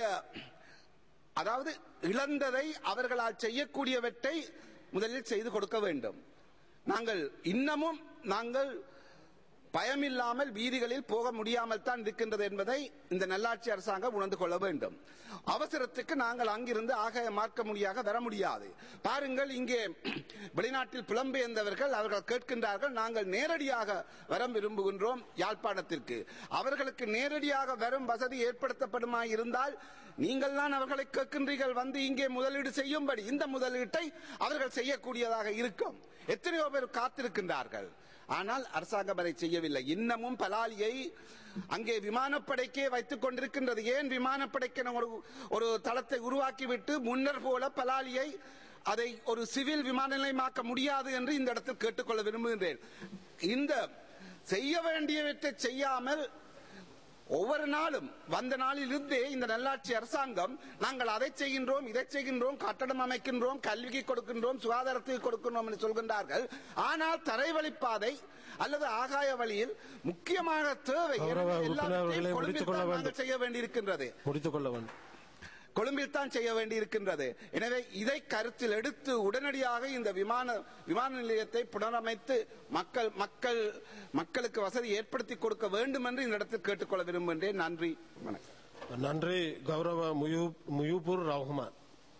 அதாவது இழந்ததை அவர்களால் செய்யக்கூடியவற்றை முதலில் செய்து கொடுக்க வேண்டும். இன்னமும் நாங்கள் பயமில்லாமல் வீதிகளில் போக முடியாமல் தான் இருக்கின்றது என்பதை இந்த நல்லாட்சி அரசாங்கம் உணர்ந்து கொள்ள வேண்டும். அவசரத்துக்கு நாங்கள் அங்கிருந்து ஆகாய மார்க்க முடியாக வர முடியாது. பாருங்கள், இங்கே வெளிநாட்டில் புலம்பெயர்ந்தவர்கள் அவர்கள் கேட்கின்றார்கள், நாங்கள் நேரடியாக வர விரும்புகின்றோம் யாழ்ப்பாணத்திற்கு. அவர்களுக்கு நேரடியாக வரும் வசதி ஏற்படுத்தப்படுமா இருந்தால் நீங்கள் தான் அவர்களை கேட்கின்றீர்கள் வந்து இங்கே முதலீடு செய்யும்படி. இந்த முதலீட்டை அவர்கள் செய்யக்கூடியதாக இருக்கும். எத்தனையோ பேர் காத்திருக்கின்றார்கள். ஆனால் அரசாங்கம் அதை செய்யவில்லை. இன்னமும் பலாலியை அங்கே விமானப்படைக்கே வைத்துக் கொண்டிருக்கின்றது. ஏன் விமானப்படைக்கு ஒரு தளத்தை உருவாக்கிவிட்டு முன்னர் போல பலாலியை அதை ஒரு சிவில் விமான நிலையமாக்க முடியாது என்று இந்த இடத்தில் கேட்டுக்கொள்ள விரும்புகின்றேன். இந்த செய்ய வேண்டியவற்றை செய்யாமல் ஒவ்வொரு நாளும் வந்த நாளில் இருந்தே இந்த நல்லாட்சி அரசாங்கம் நாங்கள் அதை செய்கின்றோம், இதை செய்கின்றோம், கட்டடம் அமைக்கின்றோம், கல்விக்கு கொடுக்கின்றோம், சுகாதாரத்துக்கு கொடுக்கின்றோம் என்று சொல்கின்றார்கள். ஆனால் தரைவழிப்பாதை அல்லது ஆகாய வழியில் முக்கியமான தேவை செய்ய வேண்டியிருக்கின்றது. கொழும்பில் தான் செய்ய வேண்டி இருக்கின்றது. எனவே இதை கருத்தில் எடுத்து உடனடியாக இந்த விமான நிலையத்தை புனரமைத்து மக்களுக்கு வசதி ஏற்படுத்தி கொடுக்க வேண்டும் என்று இந்த இடத்தில் கேட்டுக்கொள்ள விரும்புகின்றேன். நன்றி. நன்றி. கௌரவ முயூபுர் ரஹ்மான்.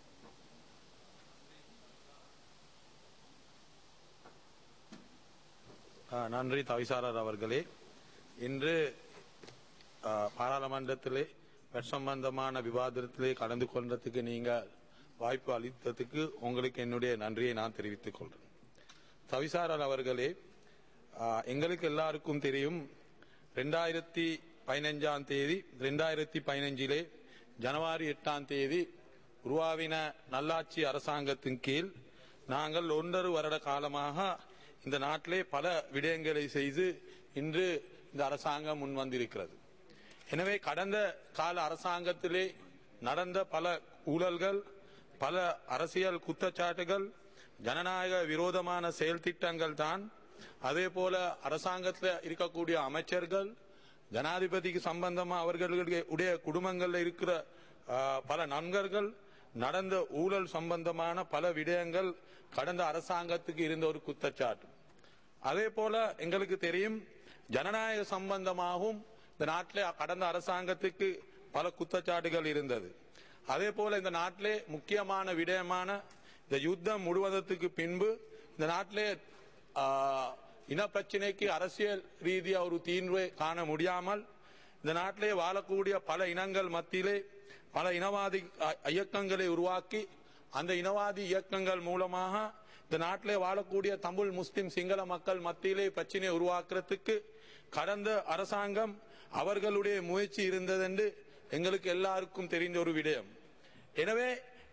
நன்றி தவிசாரர் அவர்களே. இன்று பாராளுமன்றத்திலே சம்பந்தமான விவாதத்திலே கலந்து கொண்டதுக்கு நீங்க வாய்ப்பு அளித்ததுக்கு உங்களுக்கு என்னுடைய நன்றியை நான் தெரிவித்துக் கொள்றேன். தவிசாரர் அவர்களே, எங்களுக்கு எல்லாருக்கும் தெரியும் 2015 ஜனவரி 8 உருவாவின நல்லாட்சி அரசாங்கத்தின் கீழ் நாங்கள் 1.5 வருட காலமாக இந்த நாட்டிலே பல விடயங்களை செய்து இன்று இந்த அரசாங்கம் முன்வந்திருக்கிறது. எனவே கடந்த கால அரசாங்கத்திலே நடந்த பல ஊழல்கள், பல அரசியல் குற்றச்சாட்டுகள், ஜனநாயக விரோதமான செயல் திட்டங்கள் தான். அதே போல அரசாங்கத்தில் இருக்கக்கூடிய அமைச்சர்கள், ஜனாதிபதிக்கு சம்பந்தமா அவர்களுடைய குடும்பங்கள்ல இருக்கிற பல நண்பர்கள் நடந்த ஊழல் சம்பந்தமான பல விடயங்கள் கடந்த அரசாங்கத்துக்கு இருந்த ஒரு குற்றச்சாட்டு. அதே போல எங்களுக்கு தெரியும் ஜனநாயக சம்பந்தமாகவும் இந்த நாட்டிலே கடந்த அரசாங்கத்துக்கு பல குற்றச்சாட்டுகள் இருந்தது. அதே போல இந்த நாட்டிலே முக்கியமான விடயமான இந்த யுத்தம் முழுவதற்கு பின்பு இந்த நாட்டிலே இன பிரச்சினைக்கு அரசியல் ரீதியா ஒரு தீர்வை காண முடியாமல் இந்த நாட்டிலே வாழக்கூடிய பல இனங்கள் மத்தியிலே பல இனவாதி இயக்கங்களை உருவாக்கி அந்த இனவாதி இயக்கங்கள் மூலமாக இந்த நாட்டிலே வாழக்கூடிய தமிழ், முஸ்லிம், சிங்கள மக்கள் மத்தியிலே பிரச்சனையை உருவாக்குறதுக்கு கடந்த அரசாங்கம் அவர்களுடைய முயற்சி இருந்தது என்று எங்களுக்கு எல்லாருக்கும் தெரிந்த ஒரு விடயம். எனவே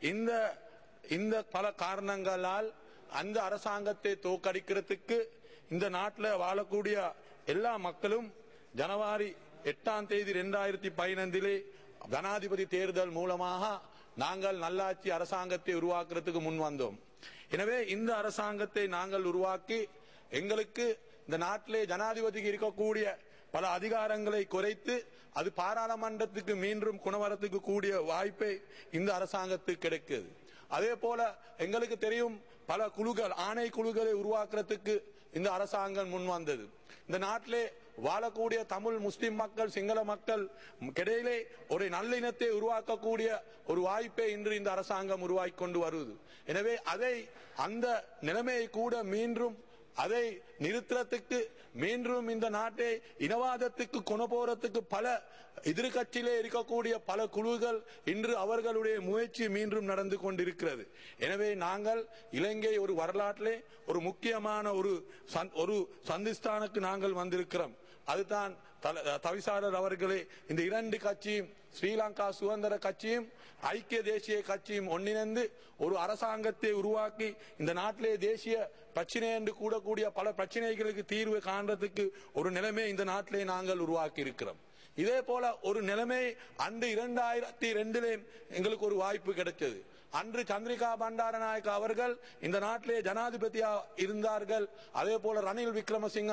இந்த பல காரணங்களால் அந்த அரசாங்கத்தை தோற்கடிக்கிறதுக்கு இந்த நாட்டில் வாழக்கூடிய எல்லா மக்களும் ஜனவரி 8 2015 ஜனாதிபதி தேர்தல் மூலமாக நாங்கள் நல்லாட்சி அரசாங்கத்தை உருவாக்குறதுக்கு முன் வந்தோம். எனவே இந்த அரசாங்கத்தை நாங்கள் உருவாக்கி எங்களுக்கு இந்த நாட்டிலே ஜனாதிபதிக்கு இருக்கக்கூடிய பல அதிகாரங்களை குறைத்து அது பாராளுமன்றத்துக்கு மீண்டும் குணவரத்துக்கு கூடிய வாய்ப்பை இந்த அரசாங்கத்துக்கு கிடைக்குது. அதே போல எங்களுக்கு தெரியும் பல குழுக்கள், ஆணை குழுக்களை உருவாக்குறதுக்கு இந்த அரசாங்கம் முன் வந்தது. இந்த நாட்டிலே வாழக்கூடிய தமிழ், முஸ்லிம் மக்கள், சிங்கள மக்கள் இடையிலே ஒரு நல்லிணத்தை உருவாக்கக்கூடிய ஒரு வாய்ப்பை இன்று இந்த அரசாங்கம் உருவாக்கி கொண்டு வருவது. எனவே அந்த நிலைமையை கூட மீண்டும் அதை நிறுத்துறதுக்கு மீண்டும் இந்த நாட்டை இனவாதத்துக்கு கொண்டு போறதுக்கு பல எதிர்கட்சியிலே இருக்கக்கூடிய பல குழுக்கள் இன்று அவர்களுடைய முயற்சி மீண்டும் நடந்து கொண்டிருக்கிறது. எனவே நாங்கள் இலங்கை ஒரு வரலாற்றிலே ஒரு முக்கியமான ஒரு சந்திஸ்தானுக்கு நாங்கள் வந்திருக்கிறோம். அதுதான் தவிசாரர் அவர்களே, இந்த 2 கட்சியும், ஸ்ரீலங்கா சுதந்திர கட்சியும் ஐக்கிய தேசிய கட்சியும் ஒன்றிணைந்து ஒரு அரசாங்கத்தை உருவாக்கி இந்த நாட்டிலே தேசிய பிரச்சனை என்று கூடக்கூடிய பல பிரச்சனைகளுக்கு தீர்வு காண்றதுக்கு ஒரு நிலைமை இந்த நாட்டிலே நாங்கள் உருவாக்கி இருக்கிறோம். இதே போல ஒரு நிலைமை அன்று 2002 எங்களுக்கு ஒரு வாய்ப்பு கிடைத்தது. அன்று சந்திரிகா பண்டாரநாயக்க அவர்கள் இந்த நாட்டிலே ஜனாதிபதியா இருந்தார்கள். அதே போல ரணில் விக்ரமசிங்க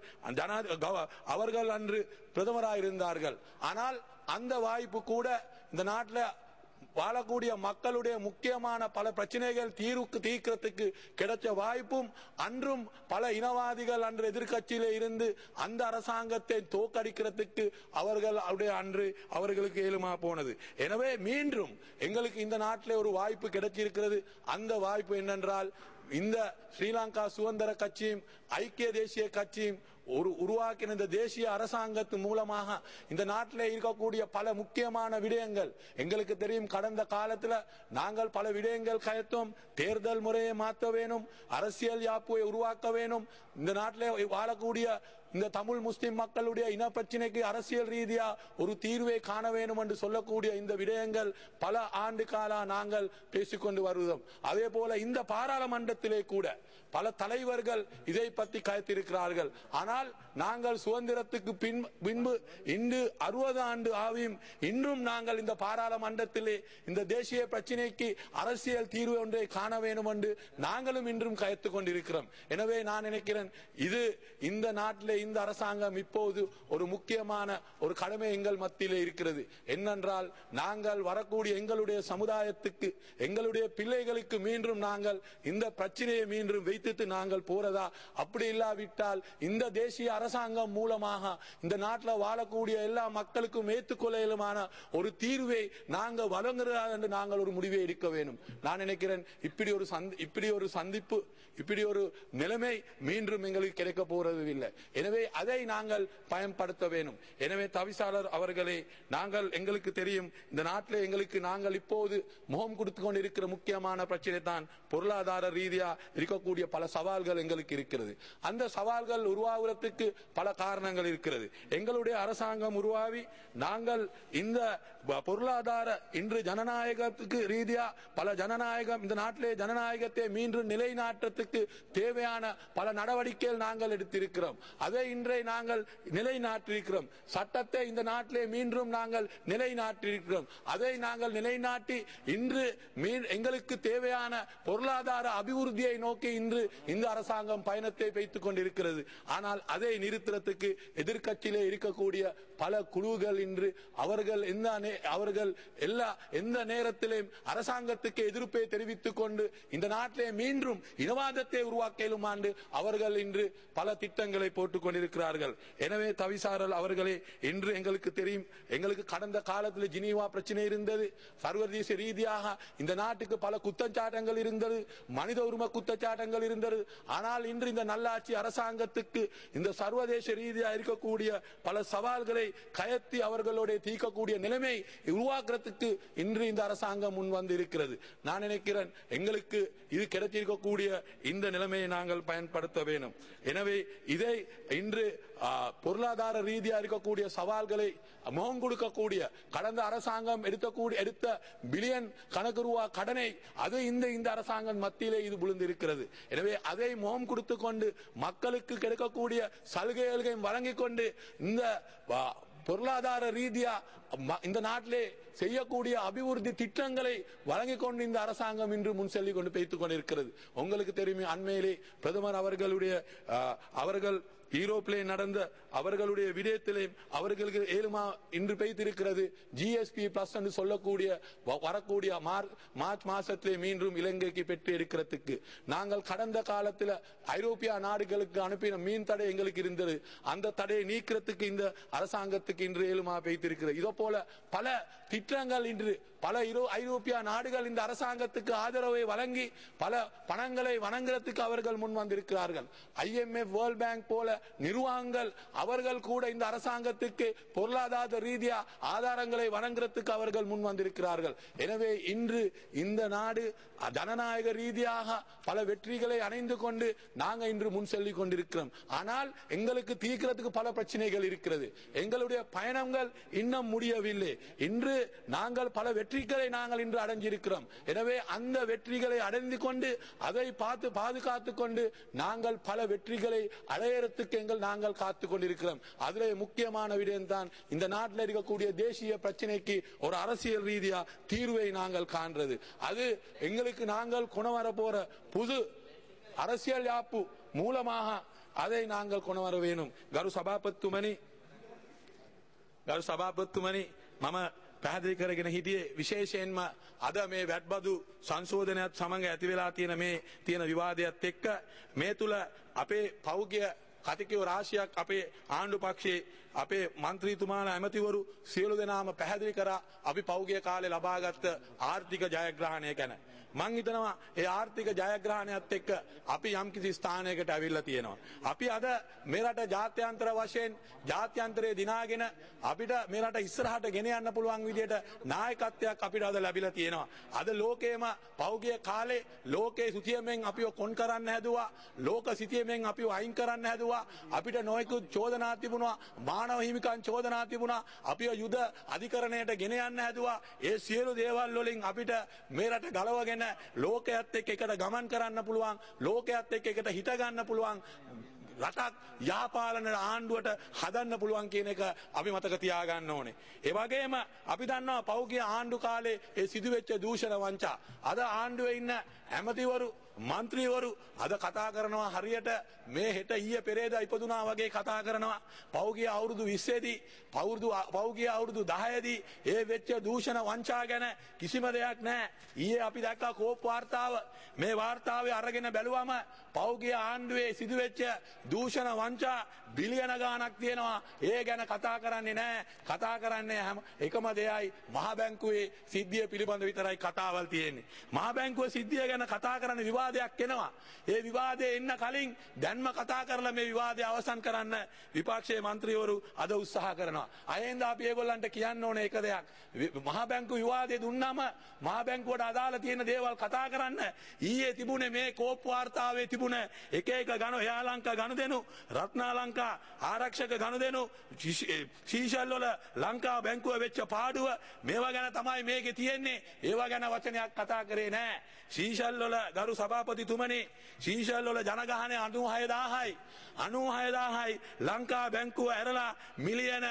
அவர்கள் அன்று பிரதமராக இருந்தார்கள். ஆனால் அந்த வாய்ப்பு கூட இந்த நாட்டில் வாழக்கூடிய மக்களுடைய முக்கியமான பல பிரச்சனைகள் தீர்க்கிறதுக்கு கிடைச்ச வாய்ப்பும் அன்றும் பல இனவாதிகள் அன்று எதிர்கட்சியிலே இருந்து அந்த அரசாங்கத்தை தோற்கடிக்கிறதுக்கு அன்று அவர்களுக்கு ஏழுமா போனது. எனவே மீண்டும் எங்களுக்கு இந்த நாட்டிலே ஒரு வாய்ப்பு கிடைச்சிருக்கிறது. அந்த வாய்ப்பு என்னென்றால் இந்த ஸ்ரீலங்கா சுதந்திர கட்சியும் ஐக்கிய தேசிய கட்சியும் உருவாக்கின இந்த தேசிய அரசாங்கத்து மூலமாக இந்த நாட்டில் இருக்கக்கூடிய பல முக்கியமான விடயங்கள் எங்களுக்கு தெரியும். கடந்த காலத்தில் நாங்கள் பல விடயங்கள் கயத்தோம். தேர்தல் முறையை மாற்ற வேணும், அரசியல் யாப்புவை உருவாக்க வேணும், இந்த நாட்டில் வாழக்கூடிய இந்த தமிழ் முஸ்லிம் மக்களுடைய இன பிரச்சனைக்கு அரசியல் ரீதியா ஒரு தீர்வை காண வேண்டும் என்று சொல்லக்கூடிய இந்த விடயங்கள் பல ஆண்டு கால நாங்கள் பேசிக்கொண்டு வருகிறோம். அதே போல இந்த பாராளுமன்றத்திலே கூட பல தலைவர்கள் இதை பற்றி கயத்திருக்கிறார்கள். ஆனால் நாங்கள் சுதந்திரத்துக்கு பின்பு இன்று 60 ஆண்டு ஆகியும் இன்றும் நாங்கள் இந்த பாராளுமன்றத்திலே இந்த தேசிய பிரச்சனைக்கு அரசியல் தீர்வு ஒன்றை காண வேண்டும் என்று நாங்களும் இன்றும் கயத்துக் கொண்டிருக்கிறோம். எனவே நான் நினைக்கிறேன் இது இந்த நாட்டிலே இந்த அரசாங்கம் இப்போது ஒரு முக்கியமான ஒரு கடமை எங்கள் மத்தியிலே இருக்கிறது. என்னென்றால், நாங்கள் வரக்கூடிய எங்களுடைய சமுதாயத்துக்கு, எங்களுடைய பிள்ளைகளுக்கு மீண்டும் நாங்கள் இந்த பிரச்சனையை மீண்டும் வைத்துட்டு நாங்கள் போறதா? அப்படி இல்லாவிட்டால் இந்த தேசிய அரசாங்கம் மூலமாக இந்த நாட்டில் வாழக்கூடிய எல்லா மக்களுக்கும் ஏற்றுக்கொள்ளலுமான ஒரு தீர்வை நாங்கள் வழங்குறதா என்று நாங்கள் ஒரு முடிவை எடுக்க வேண்டும். நான் நினைக்கிறேன் இப்படி ஒரு சந்திப்பு, இப்படி ஒரு நிலைமை மீண்டும் எங்களுக்கு கிடைக்க போறது இல்லை. எனவே அதை நாங்கள் பயன்படுத்த வேண்டும். எனவே தவிசாளர் அவர்களே, நாங்கள் எங்களுக்கு தெரியும் இந்த நாட்டில் எங்களுக்கு நாங்கள் இப்போது முகம் கொடுத்து கொண்டு இருக்கிற முக்கியமான பிரச்சனை தான் பொருளாதார ரீதியா இருக்கக்கூடிய பல சவால்கள் எங்களுக்கு இருக்கிறது. அந்த சவால்கள் உருவாகுறதுக்கு பல காரணங்கள் இருக்கிறது. எங்களுடைய அரசாங்கம் உருவாவி நாங்கள் இந்த பொருளாதார இன்று ஜனநாயகத்துக்கு ரீதியா பல ஜனநாயகம் இந்த நாட்டிலே ஜனநாயகத்தை மீண்டும் நிலைநாட்டத்துக்கு தேவையான பல நடவடிக்கைகள் நாங்கள் எடுத்திருக்கிறோம். அதை இன்றை நாங்கள் நிலைநாட்டியிருக்கிறோம். சட்டத்தை இந்த நாட்டிலே மீண்டும் நாங்கள் நிலைநாட்டியிருக்கிறோம். அதை நாங்கள் நிலைநாட்டி இன்று எங்களுக்கு தேவையான பொருளாதார அபிவிருத்தியை நோக்கி இன்று இந்த அரசாங்கம் பயணத்தை வைத்துக் கொண்டிருக்கிறது. ஆனால் அதை நிறுத்துறதுக்கு எதிர்க்கட்சியிலே இருக்கக்கூடிய பல குழுக்கள் இன்று அவர்கள் எந்த நேரத்திலும் அரசாங்கத்துக்கு எதிர்ப்பை தெரிவித்துக் கொண்டு இந்த நாட்டிலே மீண்டும் இனவாதத்தை உருவாக்கலும் ஆண்டு அவர்கள் இன்று பல திட்டங்களை போட்டுக் கொண்டிருக்கிறார்கள். எனவே தவிசாரல் அவர்களே, இன்று எங்களுக்கு தெரியும், எங்களுக்கு கடந்த காலத்தில் ஜினீவா பிரச்சனை இருந்தது. சர்வதேச ரீதியாக இந்த நாட்டுக்கு பல குற்றச்சாட்டங்கள் இருந்தது, மனித உரிமை குற்றச்சாட்டங்கள் இருந்தது. ஆனால் இன்று இந்த நல்லாட்சி அரசாங்கத்துக்கு இந்த சர்வதேச ரீதியாக இருக்கக்கூடிய பல சவால்களை கயத்தி அவர்களோட தீர்க்கக்கூடிய நிலைமை உருவாக்குறதுக்கு இன்று இந்த அரசாங்கம் முன் வந்து இருக்கிறது. நான் நினைக்கிறேன் எங்களுக்கு இது கிடைத்திருக்கக்கூடிய இந்த நிலைமையை நாங்கள் பயன்படுத்த வேண்டும். எனவே இதை இன்று பொருளாதார ரீதியா இருக்கக்கூடிய சவால்களை முகம் கொடுக்கக்கூடிய கடந்த அரசாங்கம் எடுத்த பில்லியன் கணக்கு ரூபா கடனை அது இந்த அரசாங்கம் மத்தியிலே இது விழுந்திருக்கிறது. எனவே அதை முகம் கொடுத்து கொண்டு மக்களுக்கு கிடைக்கக்கூடிய சலுகைகளையும் வழங்கிக் கொண்டு இந்த பொருளாதார ரீதியா இந்த நாட்டிலே செய்யக்கூடிய அபிவிருத்தி திட்டங்களை வழங்கிக் கொண்டு இந்த அரசாங்கம் இன்று முன் செல்லிக் கொண்டு பேசிக் கொண்டிருக்கிறது. உங்களுக்கு தெரியுமே, அண்மையிலே பிரதமர் அவர்கள் யூரோப்பிலே நடந்த அவர்களுடைய விடயத்திலே அவர்களுக்கு ஏழுமா இன்று பெய்திருக்கிறது. ஜிஎஸ்பி பிளஸ் என்று சொல்லக்கூடிய வரக்கூடிய மார்ச் மாசத்திலே மீண்டும் இலங்கைக்கு பெற்று இருக்கிறதுக்கு நாங்கள் கடந்த காலத்தில் ஐரோப்பிய நாடுகளுக்கு அனுப்பின மீன் தடை எங்களுக்கு இருந்தது. அந்த தடையை நீக்கிறதுக்கு இந்த அரசாங்கத்துக்கு இன்று ஏழுமா பெய்திருக்கிறது. இதோ போல பல திட்டங்கள் இன்று பல ஐரோப்பிய நாடுகள் இந்த அரசாங்கத்துக்கு ஆதரவை வழங்கி பல பணங்களை வழங்குறதுக்கு அவர்கள் முன் வந்திருக்கிறார்கள். IMF, வேர்ல்ட் பேங்க் போல நிறுவனங்கள் அவர்கள் கூட இந்த அரசாங்கத்துக்கு பொருளாதார ரீதியா ஆதாரங்களை வழங்குறதுக்கு அவர்கள் முன் வந்திருக்கிறார்கள். எனவே இன்று இந்த நாடு ஜனநாயக ரீதியாக பல வெற்றிகளை அடைந்து கொண்டு நாங்கள் இன்று முன் செல்லிக் கொண்டிருக்கிறோம். ஆனால் எங்களுக்கு தீர்க்கிறதுக்கு பல பிரச்சனைகள் இருக்கிறது. எங்களுடைய பயணங்கள் இன்னும் முடியவில்லை. இன்று நாங்கள் பல வெற்றிகளை நாங்கள் இன்று அடைஞ்சிருக்கிறோம். எனவே அந்த வெற்றிகளை அடைந்து கொண்டு அதை பாதுகாத்துக் கொண்டு நாங்கள் பல வெற்றிகளை அடையறதுக்கு நாங்கள் காத்துக் கொண்டிருக்கிறோம். அதிலே முக்கியமான விடயம் தான் இந்த நாட்டில் இருக்கக்கூடிய தேசிய பிரச்சனைக்கு ஒரு அரசியல் ரீதியா தீர்வை நாங்கள் காண்றது. அது எங்களுக்கு நாங்கள் கொணவர போற புது அரசியல் யாப்பு மூலமாக அதை நாங்கள் கொணவர வேணும். ගරු සභාපතිතුමනි මම පැහැදිලි කරගෙන හිටියේ විශේෂයෙන්ම අද මේ වැට්බදු සංශෝධනයත් සමග ඇති වෙලා තියෙන විවාදයත් එක්ක මේ තුල අපේ පෞද්ගලික කතිකයෝ රාශියක් අපේ ආණ්ඩු පක්ෂයේ අපේ මන්ත්‍රීතුමාලා ඇමතිවරු සියලු දෙනාම පැහැදිලි කරා අපි පෞද්ගලික කාලේ ලබාගත් ආර්ථික ජයග්‍රහණය ගැන. මං හිතනවා ඒ ආර්ථික ජයග්‍රහණයත් එක්ක අපි යම්කිසි ස්ථානයකට ඇවිල්ලා තියෙනවා. අපි අද මේ රට ජාත්‍යන්තර වශයෙන් ජාත්‍යන්තරයේ දිනාගෙන අපිට මේ රට ඉස්සරහට ගෙන යන්න පුළුවන් විදියට නායකත්වයක් අපිට අද ලැබිලා තියෙනවා. අද ලෝකයේම පෞද්ගලික කාලේ ලෝකේ සුතියමෙන් අපිව කොන් කරන්න හැදුවා. ලෝක සිතියමෙන් අපිව අයින් කරන්න හැදුවා. අපිට නොයෙකුත් චෝදනා තිබුණා. මානව හිමිකම් චෝදනා තිබුණා. අපිව යුද අධිකරණයට ගෙන යන්න හැදුවා. ඒ සියලු දේවල් වලින් අපිට මේ රට ගලවගෙන ලෝකයේත් එක්ක එකට ගමන් කරන්න පුළුවන්, ලෝකයේත් එක්ක එකට හිට ගන්න පුළුවන් රටක් යහපාලන ආණ්ඩුවට හදන්න පුළුවන් කියන එක අපි මතක තියාගන්න ඕනේ. ඒ වගේම අපි දන්නවා පෞගිය ආණ්ඩු කාලේ ඒ සිදුවෙච්ච දූෂණ වංචා. අද ආණ්ඩුවේ ඉන්න ඇමතිවරු මන්ත්‍රීවරු අද කතා කරනවා හරියට මේ හෙට ඊයේ පෙරේදා ඉපදුනා වගේ කතා කරනවා. පෞගිය අවුරුදු 20 දී පෞගිය අවුරුදු 10 දී ඒ වෙච්ච දූෂණ වංචා ගැන කිසිම දෙයක් නැහැ. ඊයේ අපි දැක්කා කෝප් වාර්තාව. මේ වාර්තාවේ අරගෙන බැලුවම පෞගිය ආණ්ඩුවේ සිදුවෙච්ච දූෂණ වංචා බිලියන ගාණක් තියෙනවා. ඒ ගැන කතා කරන්නේ නැහැ. කතා කරන්නේ එකම දෙයයි මහ බැංකුවේ සිද්ධිය පිළිබඳ විතරයි කතාවල් තියෙන්නේ. මහ බැංකුවේ සිද්ධිය ගැන කතා කරන විවාදයක් එනවා. ඒ විවාදේ එන්න කලින් දැන්ම කතා කරලා මේ විවාදය අවසන් කරන්න විපක්ෂයේ മന്ത്രിවරු අද උත්සාහ කරනවා. අයෙන්ද අපි ඒගොල්ලන්ට කියන්න ඕනේ එක දෙයක්. මහ බැංකු විවාදේ දුන්නාම මහ බැංකුවට අදාළ තියෙන දේවල් කතා කරන්න ඊයේ තිබුණේ මේ කෝප් වාර්තාවේ තිබුණ එක යාලංකා ගනුදෙනු රත්නාලංකා ආරක්ෂක ගනුදෙනු ශීෂල් වල ලංකා බැංකුව වෙච්ච පාඩුව මේවා ගැන තමයි මේකේ තියෙන්නේ. ඒවා ගැන වචනයක් කතා කරේ නැහැ. ශීෂල් වල ගරු සභාපතිතුමනි ශීෂල් වල ජනගහනය 96000යි ලංකා බැංකුව ඇරලා මිලියන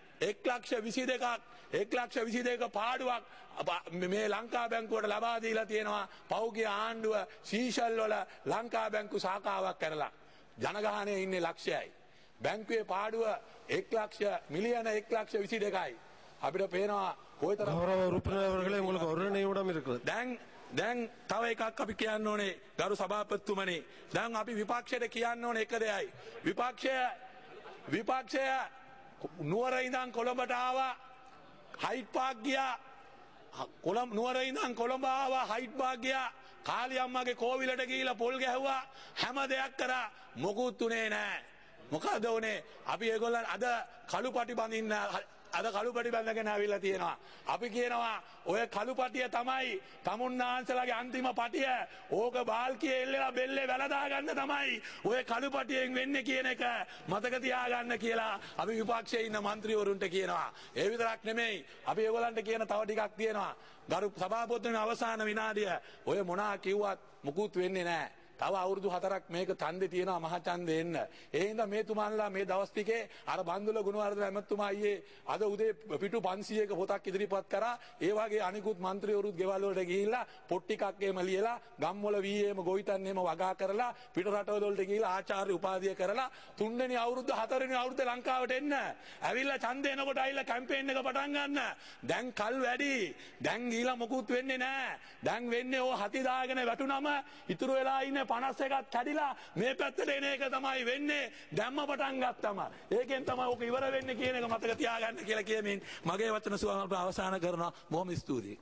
1,22,1,22 පාඩුවක් මේ ලංකා බැංකුවට ලබා දීලා තියෙනවා. පෞගිය ආණ්ඩුව ශීෂල් වල ලංකා බැංකු ශාඛාවක් කරලා ජනගහනයේ ඉන්නේ ලක්ෂයයි. බැංකුවේ පාඩුව මිලියන 1,22,යි. අපිට පේනවා කොයිතරම් கௌரவ உறுப்பினர் அவர்களே உங்களுக்கு ஒரு நிமிடம் இருக்குது. දැන් තව එකක් අපි කියන්න ඕනේ ගරු සභාපතිතුමනි. දැන් අපි විපක්ෂයට කියන්න ඕනේ එක දෙයයි. විපක්ෂය නුවර ඉඳන් කොළඹට ආවා හයිට් පාක් ගියා. නුවර ඉඳන් කොළඹ ආවා හයිට් පාක් ගියා. කාලියම්මගේ කෝවිලට ගිහිලා පොල් ගැහුවා. හැම දෙයක් කරා මොකුත් උනේ නැහැ. මොකද උනේ? අපි ඒගොල්ලන් අද කළුපටි බඳින්න අද කළුපටි බඳගෙන ආවිල්ලා තියෙනවා. අපි කියනවා ඔය කළුපටිය තමයි තමුන්නාන්සලාගේ අන්තිම පටිය. ඕක බාල්කියේ එල්ලලා බෙල්ලේ වැලදා ගන්න තමයි ඔය කළුපටියෙන් වෙන්නේ කියන එක මතක තියාගන්න කියලා අපි විපක්ෂයේ ඉන්න മന്ത്രിවරුන්ට කියනවා. ඒ විතරක් නෙමෙයි අපි ඒගොල්ලන්ට කියන තව ටිකක් තියෙනවා. ගරු සභාපතිතුමනි අවසාන විනාඩිය ඔය මොනා කිව්වත් මුකුත් වෙන්නේ නැහැ. තව අවුරුදු 4ක් මේක ඡන්දේ තියෙනවා මහ ඡන්දේ එන්න. ඒ හින්දා මේ තුමාන්ලා මේ දවස් ටිකේ අර බන්දුල ගුණවර්ධන ඇමතුමා ඊයේ අද උදේ පිටු 500ක පොතක් ඉදිරිපත් කරා. ඒ වගේ අනිකුත් മന്ത്രിවරුත් ගෙවල් වලට ගිහිල්ලා පොත් ටිකක් එහෙම ලියලා ගම්වල වීයේම ගොවිතැන් එහෙම වගා කරලා පිට රටවල වලට ගිහිල්ලා ආචාර්ය උපාධිය කරලා 3 වෙනි අවුරුද්ද 4 වෙනි අවුරුද්ද ලංකාවට එන්න. ඇවිල්ලා ඡන්දේ එනකොට ඇවිල්ලා කැම්පේන් එක පටන් ගන්න. දැන් කල් වැඩි. දැන් ගිහිල්ලා මොකුත් වෙන්නේ නැහැ. දැන් වෙන්නේ ඕ හති දාගෙන වැටුනම ඉතුරු වෙලා ඉන්නේ 51ක් කැඩිලා මේ පැත්තට එන එක තමයි වෙන්නේ. දැම්ම පටන් ගත්තම ඒකෙන් තමයි ඔක ඉවර වෙන්නේ කියන එක මතක තියාගන්න කියලා කියමින් මගේ වචන සුවල්ප අවසන් කරනවා. බොහොම ස්තුතියි.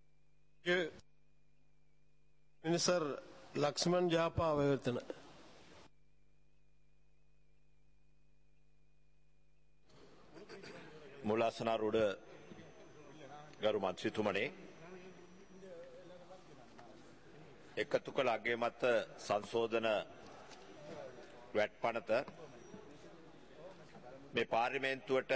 මිනිසර් ලක්ෂ්මන් ජාපා අවයවතන මුලාසනාරුඩ ගරු මන්ත්‍රීතුමනි එකතු කළ අගේ මත සංශෝධන වැට් පනත මේ පාර්ලිමේන්තුවට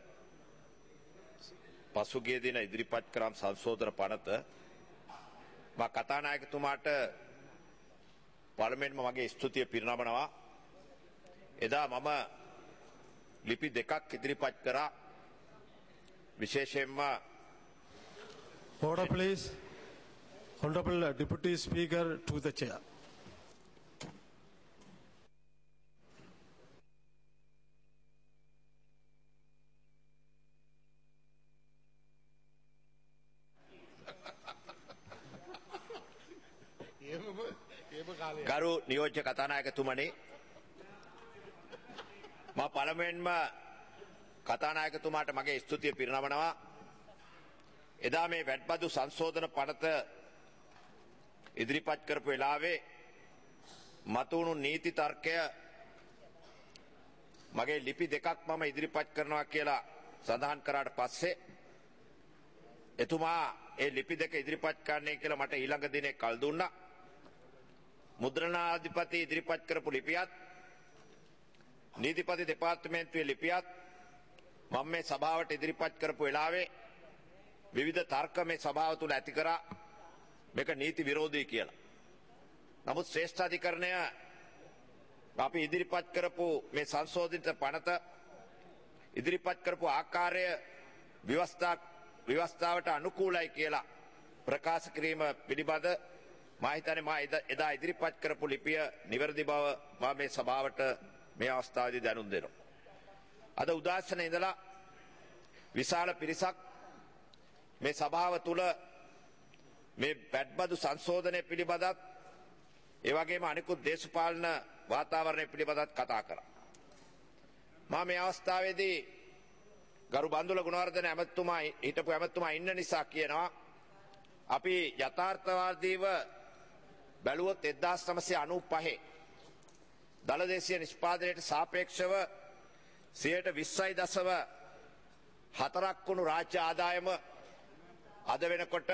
පසුගිය දින ඉදිරිපත් කරම් සංශෝධන පනත මා කතානායකතුමාට පාර්ලිමේන්තුව මගේ ස්තුතිය පිරිනමනවා. එදා මම ලිපි දෙකක් ඉදිරිපත් කරා. විශේෂයෙන්ම order please. Honorable Deputy Speaker to the chair. ගරු නියෝජ්‍ය කතානායකතුමනි මා පළමුවෙන්ම කතානායකතුමාට මගේ ස්තුතිය පිරිනමනවා. එදා මේ වැඩබදු සංශෝධන පනත ඉදිරිපත් කරපු වෙලාවේ මතුවුණු නීති තර්කය මගේ ලිපි දෙකක් මම ඉදිරිපත් කරනවා කියලා සඳහන් කරාට පස්සේ එතුමා ඒ ලිපි දෙක ඉදිරිපත් කරන්නේ කියලා මට ඊළඟ දිනේ කල් දුන්නා. මුද්‍රණාධිපති ඉදිරිපත් කරපු ලිපියත් නීතිපති දෙපාර්තමේන්තුවේ ලිපියත් මම මේ සභාවට ඉදිරිපත් කරපු වෙලාවේ විවිධ තර්ක මේ සභාව තුළ ඇති කරා මේක නීති විරෝධී කියලා. නමුත් ශ්‍රේෂ්ඨ අධිකරණය අපි ඉදිරිපත් කරපු මේ සංශෝධිත පනත ඉදිරිපත් කරපු ආකාරය ව්‍යවස්ථාවට අනුකූලයි කියලා ප්‍රකාශ කිරීම පිළිබඳ මා හිතන්නේ මා එදා ඉදිරිපත් කරපු ලිපිය නිවැරදි බව මා මේ සභාවට මේ අවස්ථාවේදී දැනුම් දෙනවා. අද උදාසන ඉඳලා විශාල පිරිසක් මේ සභාව තුල මේ පැට්බදු සංශෝධනය පිළිබඳත් ඒ වගේම අනිකුත් දේශපාලන වාතාවරණය පිළිබඳත් කතා කරා. මා මේ අවස්ථාවේදී ගරු බන්දුල ගුණවර්ධන ඇමතුමා හිටපු ඇමතුමා ඉන්න නිසා කියනවා අපි යථාර්ථවාදීව බැලුවොත් 1995 දළදේශීය නිෂ්පාදනයට සාපේක්ෂව 20.4ක් වුණු රාජ්‍ය ආදායම අද වෙනකොට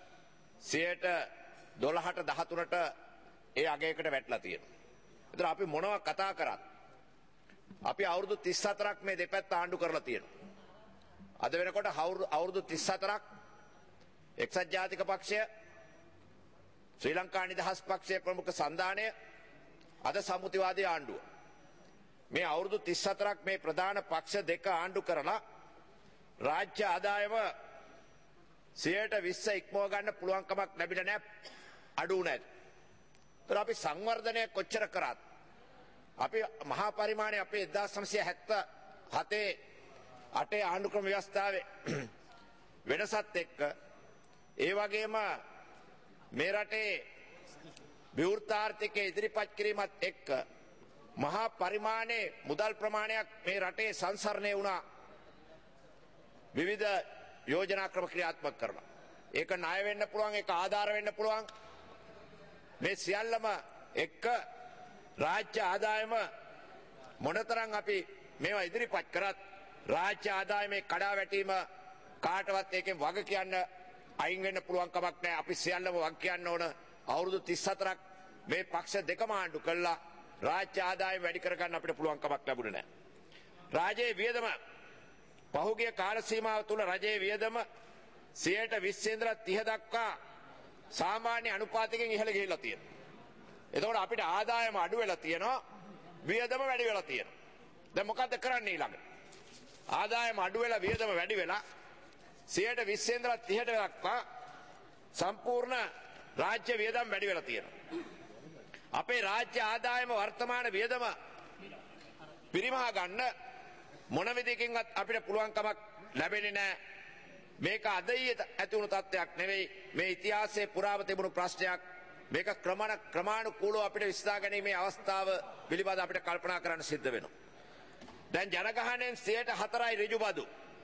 12ට 13ට ඒ අගයකට වැටලා තියෙනවා. ඒතර අපි මොනවා කතා කරත් අපි අවුරුදු 34ක් මේ දෙපැත්ත ආණ්ඩු කරලා තියෙනවා. අද වෙනකොට අවුරුදු 34ක් එක්සත් ජාතික පක්ෂය ශ්‍රී ලංකා නිදහස් පක්ෂයේ ප්‍රමුඛ සන්ධානය අද සම්මුතිවාදී ආණ්ඩුව මේ අවුරුදු 34ක් මේ ප්‍රධාන පක්ෂ දෙක ආණ්ඩු කරලා රාජ්‍ය ආදායම 120 ඉක්මව ගන්න පුළුවන්කමක් ලැබිලා නැහැ අඩු නැහැ. ඒතර අපි සංවර්ධනය කොච්චර කරත් අපි මහා පරිමාණයේ අපේ 1977 ආණ්ඩු ක්‍රම ව්‍යවස්ථාවේ වෙනසත් එක්ක ඒ වගේම මේ රටේ විවෘතාර්ථිකය ඉදිරිපත් කිරීමත් එක්ක මහා පරිමාණයේ මුදල් ප්‍රමාණයක් මේ රටේ සංසරණය වුණා. විවිධ යෝජනා ක්‍රම ක්‍රියාත්මක කරනවා. ඒක ණය වෙන්න පුළුවන්, ඒක ආධාර වෙන්න පුළුවන්. මේ සියල්ලම එක්ක රාජ්‍ය ආදායම මොනතරම් අපි මේවා ඉදිරිපත් කරත් රාජ්‍ය ආදායමේ කඩාවැටීම කාටවත් ඒකෙන් වග කියන්න අයින් වෙන්න පුළුවන් කමක් නැහැ. අපි සියල්ලම වග කියන්න ඕන. අවුරුදු 34ක් මේ පක්ෂ දෙකම ආණ්ඩු කළා රාජ්‍ය ආදායම වැඩි කරගන්න අපිට පුළුවන් කමක් ලැබුණේ නැහැ. රාජ්‍යයේ වියදම පහුගිය කාල සීමාව තුළ රජයේ වියදම 20% ඉඳලා 30 දක්වා සාමාන්‍ය අනුපාතයකින් ඉහළ ගිහිල්ලා තියෙනවා. එතකොට අපිට ආදායම අඩු වෙලා තියෙනවා, වියදම වැඩි වෙලා තියෙනවා. දැන් මොකද්ද කරන්නේ ඊළඟ? ආදායම අඩු වෙලා වියදම වැඩි වෙලා 20% ඉඳලා 30ට දක්වා සම්පූර්ණ රාජ්‍ය වියදම් වැඩි වෙලා තියෙනවා. අපේ රාජ්‍ය ආදායම වර්තමාන වියදම පිරිමහා ගන්න මොන විදිහකින්වත් අපිට පුළුවන් කමක් ලැබෙන්නේ නැහැ. මේක අද ඇති වුණු තත්ත්වයක් නෙවෙයි. මේ ඉතිහාසයේ පුරාම තිබුණු ප්‍රශ්නයක්. මේක ක්‍රමානුකූලව අපිට විසඳා ගැනීමේ අවස්ථාව පිළිබඳ අපිට කල්පනා කරන්න සිද්ධ වෙනවා. දැන් ජනගහනයෙන් 4%යි ඍජු බදු.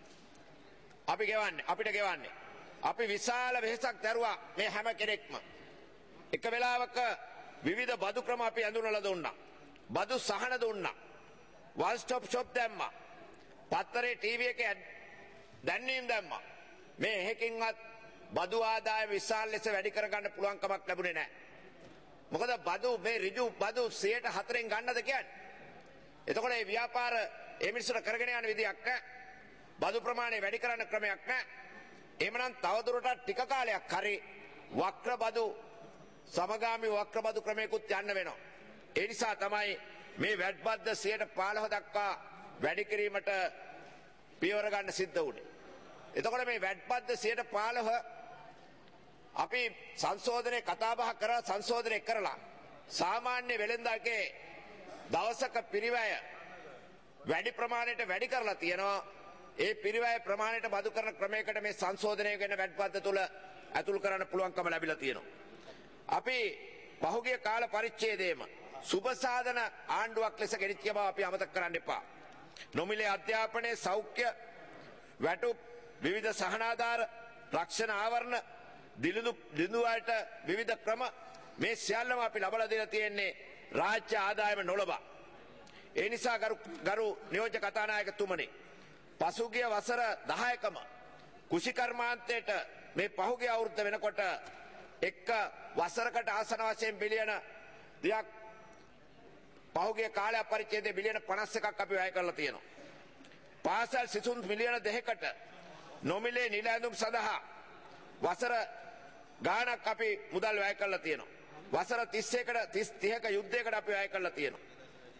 අපිට ගෙවන්නේ. අපි විශාල වෙහෙසක් දරුවා මේ හැම කෙනෙක්ම. එක වෙලාවක විවිධ බදු ක්‍රම අපි ඇඳුනලා දුන්නා. බදු සහන දුන්නා. one stop shop දැම්මා. පත්තරේ ටීවී එකේ දැන්වීම් දැම්මා. මේ එකකින්වත් බදු ආදායම විශාල ලෙස වැඩි කරගන්න පුළුවන් කමක් ලැබුණේ නැහැ. මොකද බදු මේ ඍජු බදු 104න් ගන්නද කියන්නේ. එතකොට මේ ව්‍යාපාර ඒ මිනිස්සුන්ට කරගෙන යන විදියක් නැහැ. බදු ප්‍රමාණය වැඩි කරන්න ක්‍රමයක් නැහැ. එහෙමනම් තවදුරටත් ටික කාලයක් හරි වක්‍ර බදු සමගාමී වක්‍ර බදු ක්‍රමයකට යන්න වෙනවා. ඒ නිසා තමයි මේ වැට් බද්ද 15% දක්වා වැඩි කිරීමට පියවර ගන්න සිද්ධ වුණේ. එතකොට මේ වැට් බද්ද 15% අපි සංශෝධනයේ කතාබහ කරලා සංශෝධනය කරලා සාමාන්‍ය වෙළෙන්දාගේ දවසක පිරිවැය වැඩි ප්‍රමාණයට වැඩි කරලා තියෙනවා. ඒ පිරිවැය ප්‍රමාණයට බදු කරන ක්‍රමයකට මේ සංශෝධනය වෙන වැට් බද්ද තුල ඇතුල් කරන්න පුළුවන්කම ලැබිලා තියෙනවා. අපි පහුගිය කාල පරිච්ඡේදයේම සුබ සාධන ආණ්ඩුවක් ලෙස ගෙනිච්ච බව අපි අමතක කරන්න එපා. නොමිලේ අධ්‍යාපනයේ සෞඛ්‍ය වැටුප් විවිධ සහනාධාර රක්ෂණ ආවරණ දිලිඳු වලට විවිධ ක්‍රම මේ සියල්ලම අපි ලබලා දීලා තියෙන්නේ රාජ්‍ය ආදායම නොලබා. ඒ නිසා ගරු නියෝජ්‍ය කතානායකතුමනි පසුගිය වසර 10කම කුෂිකර්මාන්තයට මේ පහුගිය අවුරුද්ද වෙනකොට එක්ක වසරකට ආසන වශයෙන් බිලියන 30ක් පහුගිය කාලය පරිච්ඡේදයේ බිලියන 51ක් අපි වැය කරලා තියෙනවා. පාසල් සිසුන් මිලියන 2කට නොමිලේ නිල ඇඳුම් සඳහා වසර ගාණක් අපි මුදල් වැය කරලා තියෙනවා. වසර 30ක යුද්ධයකට අපි වැය කරලා තියෙනවා.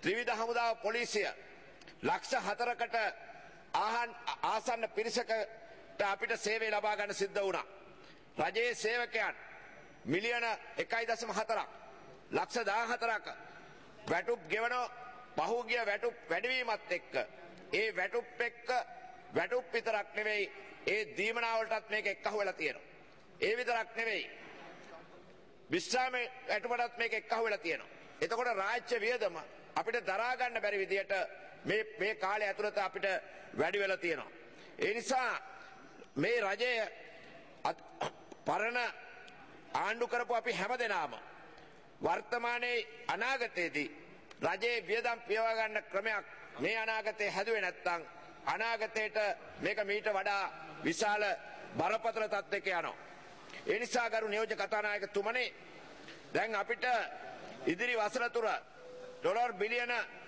ත්‍රිවිධ හමුදාව පොලිසිය ලක්ෂ 4කට ආසන්න පිරිසකට අපිට සේවය ලබා ගන්න සිද්ධ වුණා. රජයේ සේවකයන් මිලියන 1.4ක් ලක්ෂ 14ක වැටුප් ගෙවන පහුගිය වැටුප් වැඩිවීමත් එක්ක ඒ වැටුප් විතරක් නෙවෙයි ඒ දීමනා වලටත් මේක එක්කහුව වෙලා තියෙනවා. ඒ විතරක් නෙවෙයි විශ්‍රාම වැටුපටත් මේක එක්කහුව වෙලා තියෙනවා. එතකොට රාජ්‍ය වියදම අපිට දරා ගන්න බැරි විදියට මේ කාලය ඇතුළත අපිට වැඩි වෙලා තියෙනවා. ඒ නිසා මේ රජය පරණ ආණ්ඩු කරපු අපි හැමදෙනාම වර්තමානයේ අනාගතයේදී රජයේ වියදම් පියවා ගන්න ක්‍රමයක් මේ අනාගතේ හැදුවේ නැත්නම් අනාගතයට මේක මීට වඩා විශාල බරපතල තත්ත්වයක යනවා. ඒ නිසා ගරු නියෝජ්‍ය කතානායකතුමනි දැන් අපිට ඉදිරි වසර තුර ඩොලර් බිලියන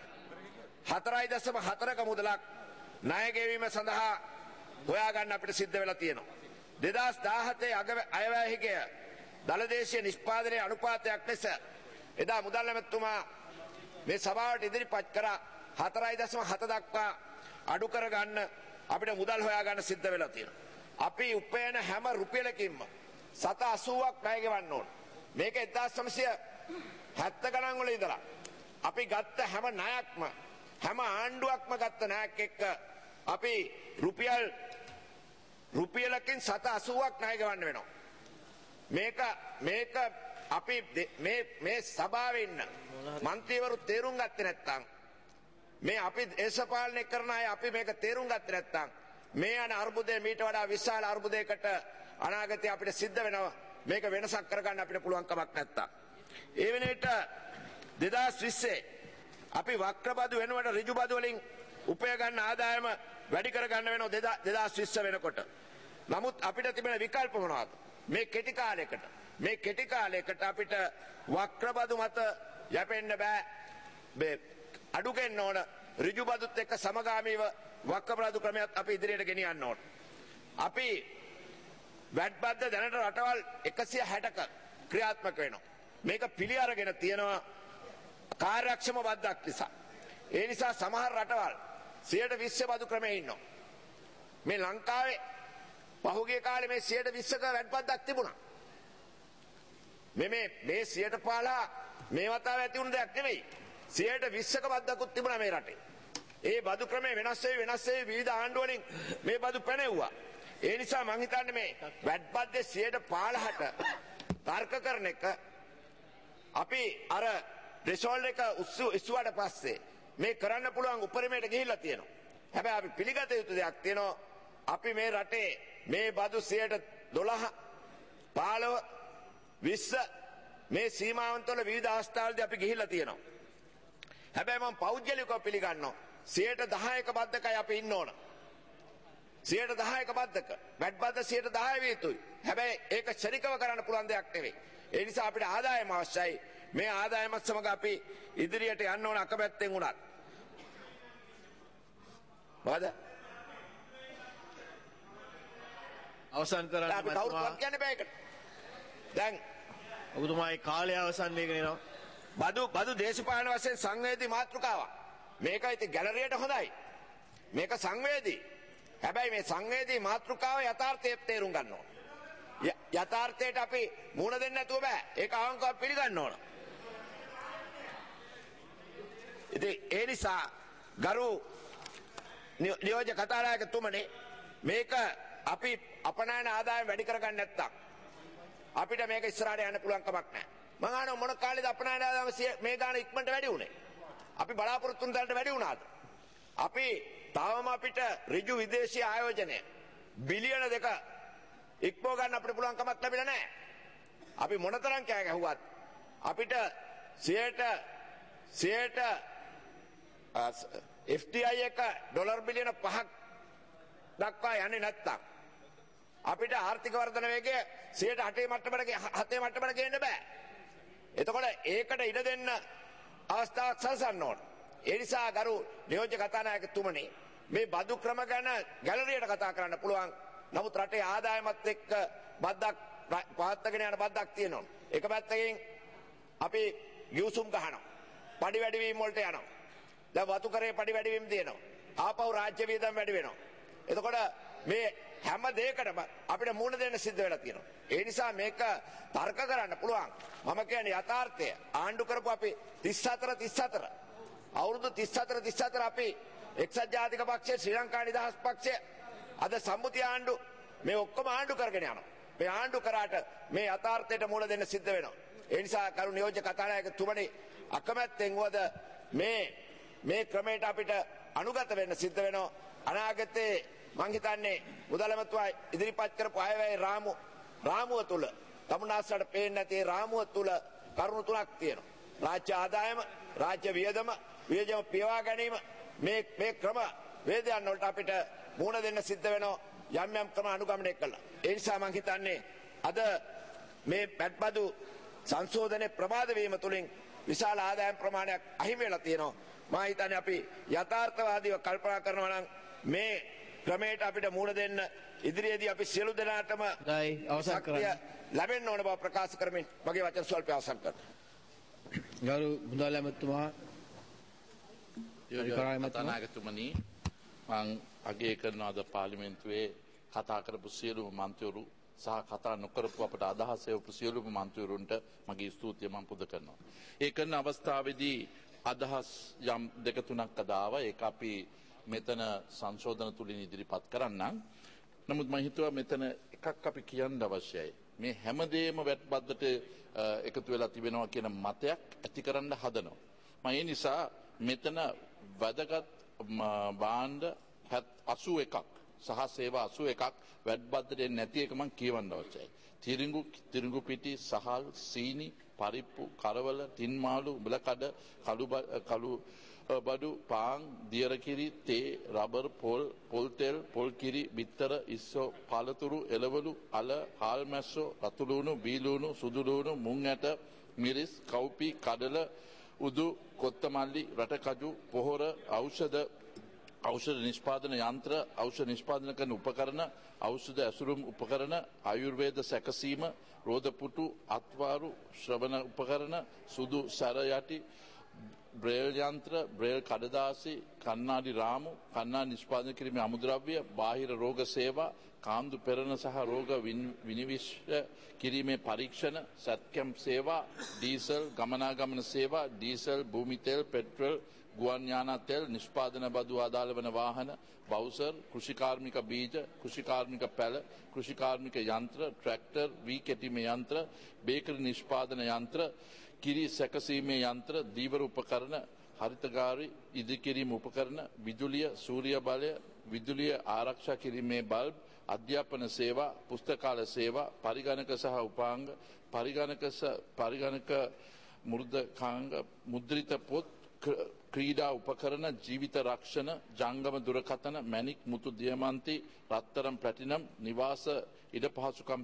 4.4ක මුදලක් ණය ගෙවීම සඳහා හොයාගන්න අපිට සිද්ධ වෙලා තියෙනවා. 2017 අයවැයහිගය දළදේශීය නිෂ්පාදනයේ අනුපාතයක් ලෙස එදා මුදල් ඇමතුමා මේ සභාවට ඉදිරිපත් කර 4.7 දක්වා අඩු කරගන්න අපිට මුදල් හොයාගන්න සිද්ධ වෙලා තියෙනවා. අපි උපයන හැම රුපියලකින්ම 780ක් ණය ගෙවන්න ඕන. මේක 1970 ගණන් වල ඉඳලා අපි ගත්ත හැම ණයක්ම හැම ආණ්ඩුවක්ම ගත්ත ණයක් එක්ක අපි රුපියලකින් 780ක් ණය ගෙවන්න වෙනවා. මේක අපි මේ සභාවේ ඉන්න මන්ත්‍රීවරු තේරුම් ගත්තේ නැත්නම් මේ අපි දේශපාලනය කරන අය අපි මේක තේරුම් ගත්තේ නැත්නම් මේ යන අර්බුදය මීට වඩා විශාල අර්බුදයකට අනාගතයේ අපිට සිද්ධ වෙනවා. මේක වෙනසක් කරගන්න අපිට පුළුවන් කමක් නැත්තම්. ඒ වෙනේට 2020 අපි වක්‍රබදු වෙනුවට ඍජු බදු වලින් උපය ගන්න ආදායම වැඩි කරගන්න වෙනවා 2020 වෙනකොට. නමුත් අපිට තිබෙන විකල්ප මොනවද? මේ කෙටි කාලයකට අපිට වක්‍රබදු මත යැපෙන්න බෑ. අඩු ගන්න ඕන ඍජු බදුත් එක්ක සමගාමීව වක්‍රබදු ක්‍රමයක් අපි ඉදිරියට ගෙනියන්න ඕන. අපි වැට් බද්ද දැනට රටවල් 160ක ක්‍රියාත්මක වෙනවා. මේක පිළි අරගෙන තියෙනවා කාර්යක්ෂම බද්දක් නිසා. ඒ නිසා සමහර රටවල් 120 බදු ක්‍රමයේ ඉන්නවා. මේ ලංකාවේ පහුගිය කාලේ මේ 120ක වැට් බද්දක් තිබුණා. මේ 115 මේ වතාව ඇති වුණ දෙයක් නෙවෙයි. 120ක බද්දකුත් තිබුණා මේ රටේ. ඒ බදු ක්‍රමය වෙනස් වෙයි විවිධ ආණ්ඩු වලින් මේ බදු පැනෙව්වා. ඒ නිසා මං හිතන්නේ මේ වැට් බද්දේ 115ට තර්ක කරන එක අපි අර රිසෝල්ව් එක ඉස්සුවට පස්සේ මේ කරන්න පුළුවන් උපරිමයට ගිහිල්ලා තියෙනවා. හැබැයි අපි පිළිගත යුතු දෙයක් තියෙනවා. අපි මේ රටේ මේ බදු 112 15 20 මේ සීමාවන්තවල විවිධ අවස්ථාවලදී අපි ගිහිල්ලා තියෙනවා. හැබැයි මම පෞද්ගලිකව පිළිගන්නවා 10%ක බද්දකයි අපි ඉන්න ඕන. 10%ක බද්දක වැට් බද්ද 10% විය යුතුයි. හැබැයි ඒක ශනිකව කරන්න පුළුවන් දෙයක් නෙවෙයි. ඒ නිසා අපිට ආදායම අවශ්‍යයි. මේ ආදායමත් සමග අපි ඉදිරියට යන්න ඕන අකමැත්තෙන් උනත්. මොකද? අවසන් කරන්න අපි කවුරුත් කියන්නේ බෑ ඒකට. දැන් ඔබතුමායි කාලය අවසන් වෙගෙන එනවා. බදු දේශපාලන වශයෙන් සංවේදී මාතෘකාවක්. මේක ඉතින් ගැලරියට හොඳයි. මේක සංවේදී. හැබැයි මේ සංවේදී මාතෘකාව යථාර්ථය තේරුම් ගන්න ඕන. යථාර්ථයට අපි මුහුණ දෙන්න නැතුව බෑ. ඒක අවංකව පිළිගන්න ඕන. ඉතින් ඒ නිසා ගරු නියෝජ්‍ය කතානායකතුමනි මේක අපි අපනයන ආදායම වැඩි කරගන්න නැත්තම් අපිට මේක ඉස්සරහට යන්න පුළුවන් කමක් නැහැ. මම අහනවා මොන කාලේද අපනයන ආදායම මේ ගාන ඉක්මනට වැඩි උනේ? අපි බලාපොරොත්තු වෙන තරමට වැඩි වුණාද? අපි තාම අපිට ඍජු විදේශීය ආයෝජනය බිලියන 2 ඉක්මව ගන්න අපිට පුළුවන් කමක් ලැබිලා නැහැ. අපි මොනතරම් කෑ ගැහුවත් අපිට 100ට FDI එක ඩොලර් බිලියන 5ක් දක්වා යන්නේ නැත්තම් අපිට ආර්ථික වර්ධන වේගය 8% මට්ටමට ගේන්න බෑ. එතකොට ඒකට ඉඩ දෙන්න අවස්ථාවක් සලසන්න ඕන. ඒ නිසා ගරු නියෝජ්‍ය කතානායකතුමනි මේ බදු ක්‍රම ගැන ගැලරියට කතා කරන්න පුළුවන්. නමුත් රටේ ආදායමත් එක්ක බද්දක් පවත්වාගෙන යන බද්දක් තියෙනවා. එක පැත්තකින් අපි ගිවිසුම් ගහනවා. පඩි වැඩි වීම වලට යනවා. දැන් වතු කරේ පඩි වැඩි වීම තියෙනවා. ආපහු රාජ්‍ය වියදම් වැඩි වෙනවා. එතකොට මේ හැම දෙයකටම අපිට මුහුණ දෙන්න සිද්ධ වෙලා තියෙනවා. ඒ නිසා මේක තර්ක කරන්න පුළුවන්. මම කියන්නේ යථාර්ථය. ආණ්ඩු කරපු අපි 34 අවුරුදු 34 අපි එක්සත් ජාතික පක්ෂය, ශ්‍රී ලංකා නිදහස් පක්ෂය, අද සම්මුති ආණ්ඩු මේ ඔක්කොම ආණ්ඩු කරගෙන යනවා. මේ ආණ්ඩු කරාට මේ යථාර්ථයට මුහුණ දෙන්න සිද්ධ වෙනවා. ඒ නිසා කරු නියෝජ්‍ය කතානායකතුමනි අකමැත්තෙන් වද මේ ක්‍රමයට අපිට අනුගත වෙන්න සිද්ධ වෙනවා. අනාගතයේ මං හිතන්නේ මුදල් ඇමතුමා ඉදිරිපත් කරපු අයවැය රාමුව තුල තමුන්නාසලට පේන්නේ නැති රාමුව තුල කරුණු තුනක් තියෙනවා. රාජ්‍ය ආදායම, රාජ්‍ය වියදම පියවා ගැනීම, මේ ක්‍රම වේදයන් වලට අපිට මුහුණ දෙන්න සිද්ධ වෙනවා යම් ක්‍රම අනුගමනය කළා. ඒ නිසා මං හිතන්නේ අද මේ පැට්බදු සංශෝධනයේ ප්‍රමාද වීම තුලින් විශාල ආදායම් ප්‍රමාණයක් අහිමි වෙලා තියෙනවා. මම හිතන්නේ අපි යථාර්ථවාදීව කල්පනා කරනවා නම් මේ ක්‍රමයට අපිට මුහුණ දෙන්න ඉදිරියේදී අපි සියලු දෙනාටම අවසන් කරන්න. ලැබෙන්න ඕන බව ප්‍රකාශ කරමින් මගේ වචන ස්වල්පය අවසන් කරනවා. ගරු මුදල් ඇමතුමා කතානායකතුමනි මං අගය කරන අද පාර්ලිමේන්තුවේ කතා කරපු සියලුම මන්ත්‍රීවරු සහ කතා නොකරපු අපට අදහස් එවපු සියලුම මන්ත්‍රීවරුන්ට මගේ ස්තුතිය මම පුද කරනවා. ඒ කරන අවස්ථාවේදී අදහස් යම් දෙක තුනක් අදාවා. ඒක අපි මෙතන සංශෝධන තුලින් ඉදිරිපත් කරන්නම්. නමුත් මම හිතුවා මෙතන එකක් අපි කියන්න අවශ්‍යයි. මේ හැමදේම වැට්බද්දට එකතු වෙලා තිබෙනවා කියන මතයක් ඇති කරන්න හදනවා. මම ඒ නිසා මෙතන වැදගත් භාණ්ඩ 81ක් සහ සේවා 81ක් වැට්බද්දට නැති එක මම කියවන්න අවශ්‍යයි. තිරිඟු පිටි, සහල්, සීනි, පරිප්පු, කරවල, තින් මාළු, උඹලකඩ, කළු බඩු, පාන්, දියරකිරි, තේ, රබර්, පොල් තෙල්, පොල් කිරි, බිත්තර, ඉස්සෝ, පළතුරු, එළවලු, අල, හාල් මැස්සෝ, රතු ලුණු, බී ලුණු, සුදු ලුණු, මුං ඇට, මිරිස්, කව්පි, කඩල, උදු, කොත්තමල්ලි, රටකජු, පොහොර, ඖෂධ නිෂ්පාදන යන්ත්‍ර, ඖෂධ නිෂ්පාදන කරන උපකරණ, ඖෂධ ඇසුරුම් උපකරණ, ආයුර්වේද සැකසීම, රෝදපුටු, අත්වාරු, ශ්‍රවණ උපකරණ, සුදු සැර යටි, බ්‍රේල් යන්ත්‍ර, බ්‍රේල් කඩදාසි, කන්නාඩි රාමු, කන්නාඩි නිෂ්පාදනය කිරීමේ අමුද්‍රව්‍ය, බාහිර රෝග සේවා, කාන්දු පෙරණ සහ රෝග විනිවිෂ්ඨ කිරීමේ පරීක්ෂණ, සැත්කැම්ප් සේවා, ඩීසල් ගමනාගමන සේවා, ඩීසල්, භූමි තෙල්, පෙට්‍රල්, ගුවන් යාන තෙල්, නිෂ්පාදන බදු ආදාළ වන වාහන, බවුසර්, කෘෂිකාර්මික බීජ, කෘෂිකාර්මික පැළ, කෘෂිකාර්මික යන්ත්‍ර, ට්‍රැක්ටර්, වී කෙටීමේ යන්ත්‍ර, බේකරි නිෂ්පාදන යන්ත්‍ර, කිරි සැකසීමේ යන්ත්‍ර, දීවර උපකරණ, හරිතගාරි ඉදිකිරීම උපකරණ, විදුලිය, සූර්ය බලය, විදුලිය ආරක්ෂා කිරීමේ බල්බ්, අධ්‍යාපන සේවා, පුස්තකාල සේවා, පරිගණක සහ උපාංග, පරිගණක මෘදකාංග, මුද්‍රිත පොත්, ක්‍රීඩා උපකරණ, ජීවිත රක්ෂණ, ජංගම දුරකථන, මැණික්, මුතු දියමන්ති, රත්තරන් ප්ලැටිනම්, නිවාස ඉඩ පහසුකම්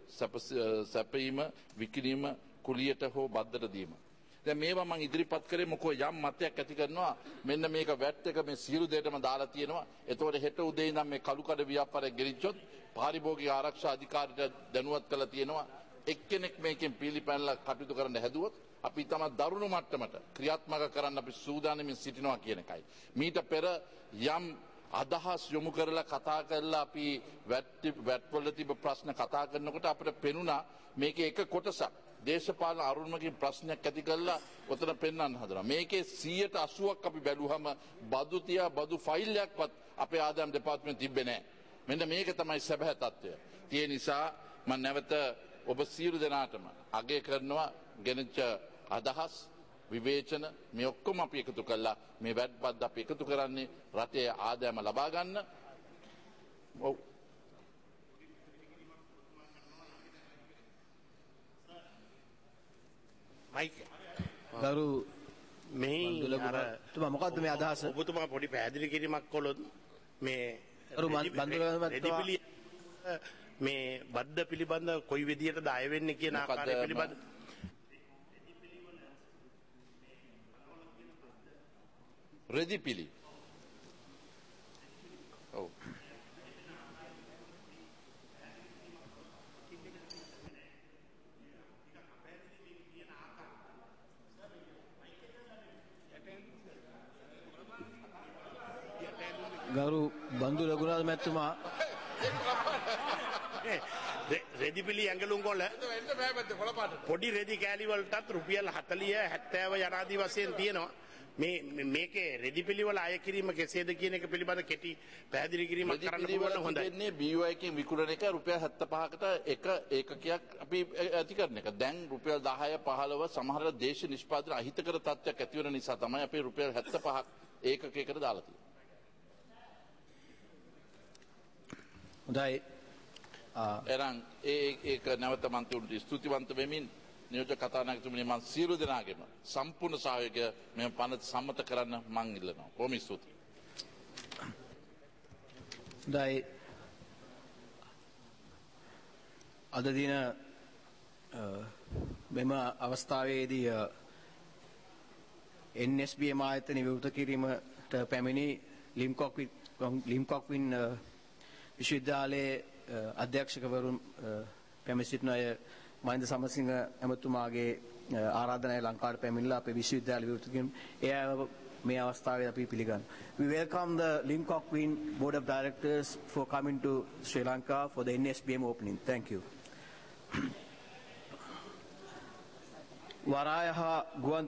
සැපීම, විකිණීම, කුලියට හෝ බද්දට දීම. දැන් මේවා මම ඉදිරිපත් කරේ මොකෝ යම් මතයක් ඇති කරනවා මෙන්න මේක වැට් එක මේ සියලු දෙයටම දාලා තියෙනවා. එතකොට හෙට උදේ ඉඳන් මේ කළු කඩ ව්‍යාපාරය ගෙරිච්චොත් පාරිභෝගික ආරක්ෂා අධිකාරියට දැනුවත් කරලා තියෙනවා. එක්කෙනෙක් මේකෙන් පීලිපැනලා කටයුතු කරන්න හැදුවොත් අපි තම දරුණු මට්ටමට ක්‍රියාත්මක කරන්න අපි සූදානම්ින් සිටිනවා කියන එකයි. මීට පෙර යම් අදහස් යොමු කරලා කතා කරලා අපි වැට්වල තිබ ප්‍රශ්න කතා කරනකොට අපිට පෙනුණා මේකේ එක කොටසක් දේශපාලන අරුණමකින් ප්‍රශ්නයක් ඇති කරලා ඔතන පෙන්වන්න හදනවා. මේකේ 80%ක් අපි බැලුවම බදු තියා බදු ෆයිල් එකක්වත් අපේ ආදායම් දෙපාර්තමේන්තුවේ තිබ්බේ නැහැ. මෙන්න මේක තමයි සැබෑ තත්ත්වය. ඒ නිසා මම නැවත ඔබ සියලු දෙනාටම අගය කරනවා ගෙනච්ච අදහස් විවේචන මේ ඔක්කොම අපි එකතු කළා මේ වැට්පත් අපි එකතු කරන්නේ රටේ ආදායම ලබා ගන්න. ඔව් මයික් ගරු මේ අර තුමා මොකද්ද මේ අදහස? ඔබතුමා පොඩි පැහැදිලි කිරීමක් කළොත් මේ ගරු බන්දුලමතුමා මේ බද්ද පිළිබඳ කොයි විදියටද අය වෙන්නේ කියන ආකාරය පිළිබඳ රෙදිපිලි ඔව් ගරු බන්දු ලගුණාද මැතිතුමා රෙදිපිලි ඇඟලුම් කොල පොඩි රෙදි කෑලි වලටත් රුපියල් 40 70 යනාදී වශයෙන් තියෙනවා. මේකේ රෙදිපිලිවල අය කිරීම කෙසේද කියන එක පිළිබඳ කෙටි පැහැදිලි කිරීමක් කරන්න පුළුවන් හොඳයි. දෙන්නේ BOI එකෙන් විකුණන එක රුපියල් 75කට එක ඒකකයක් අපි ඇති කරන එක. දැන් රුපියල් 10 15 සමහර දේශ නිෂ්පාදන අහිතකර තත්ත්වයක් ඇති වෙන නිසා තමයි අපි රුපියල් 75ක් ඒකකයකට දාලා තියෙන්නේ. හොඳයි එරන් ඒක නැවත මන්ත්‍රීවරුන්ට ස්තුතිවන්ත වෙමින් නියෝජක කතානායකතුමනි මම සියලු දෙනාගේම සම්පූර්ණ සහයෝගය මෙම පනත සම්මත කරන්න මං ඉල්ලනවා. බොහොම ස්තුතියි. හොඳයි අද දින මෙම අවස්ථාවේදී NSBM ආයතන විවෘත කිරීමට පැමිණි ලිම්කොක්වින් විශ්වවිද්‍යාලයේ අධ්‍යක්ෂකවරුන් පැමිණ සිටින අය මහින්ද සමසිංහ ඇමතුමාගේ ආරාධනය ලංකාවට පැමිණලා අපේ විශ්වවිද්‍යාල විවෘත කිරීම ඒ මේ අවස්ථාවේ අපි පිළිගන්නවා. We welcome the Limcock-Queen Board of Directors for coming to Sri Lanka for the NSBM opening. Thank you. වරායහ ගුවන්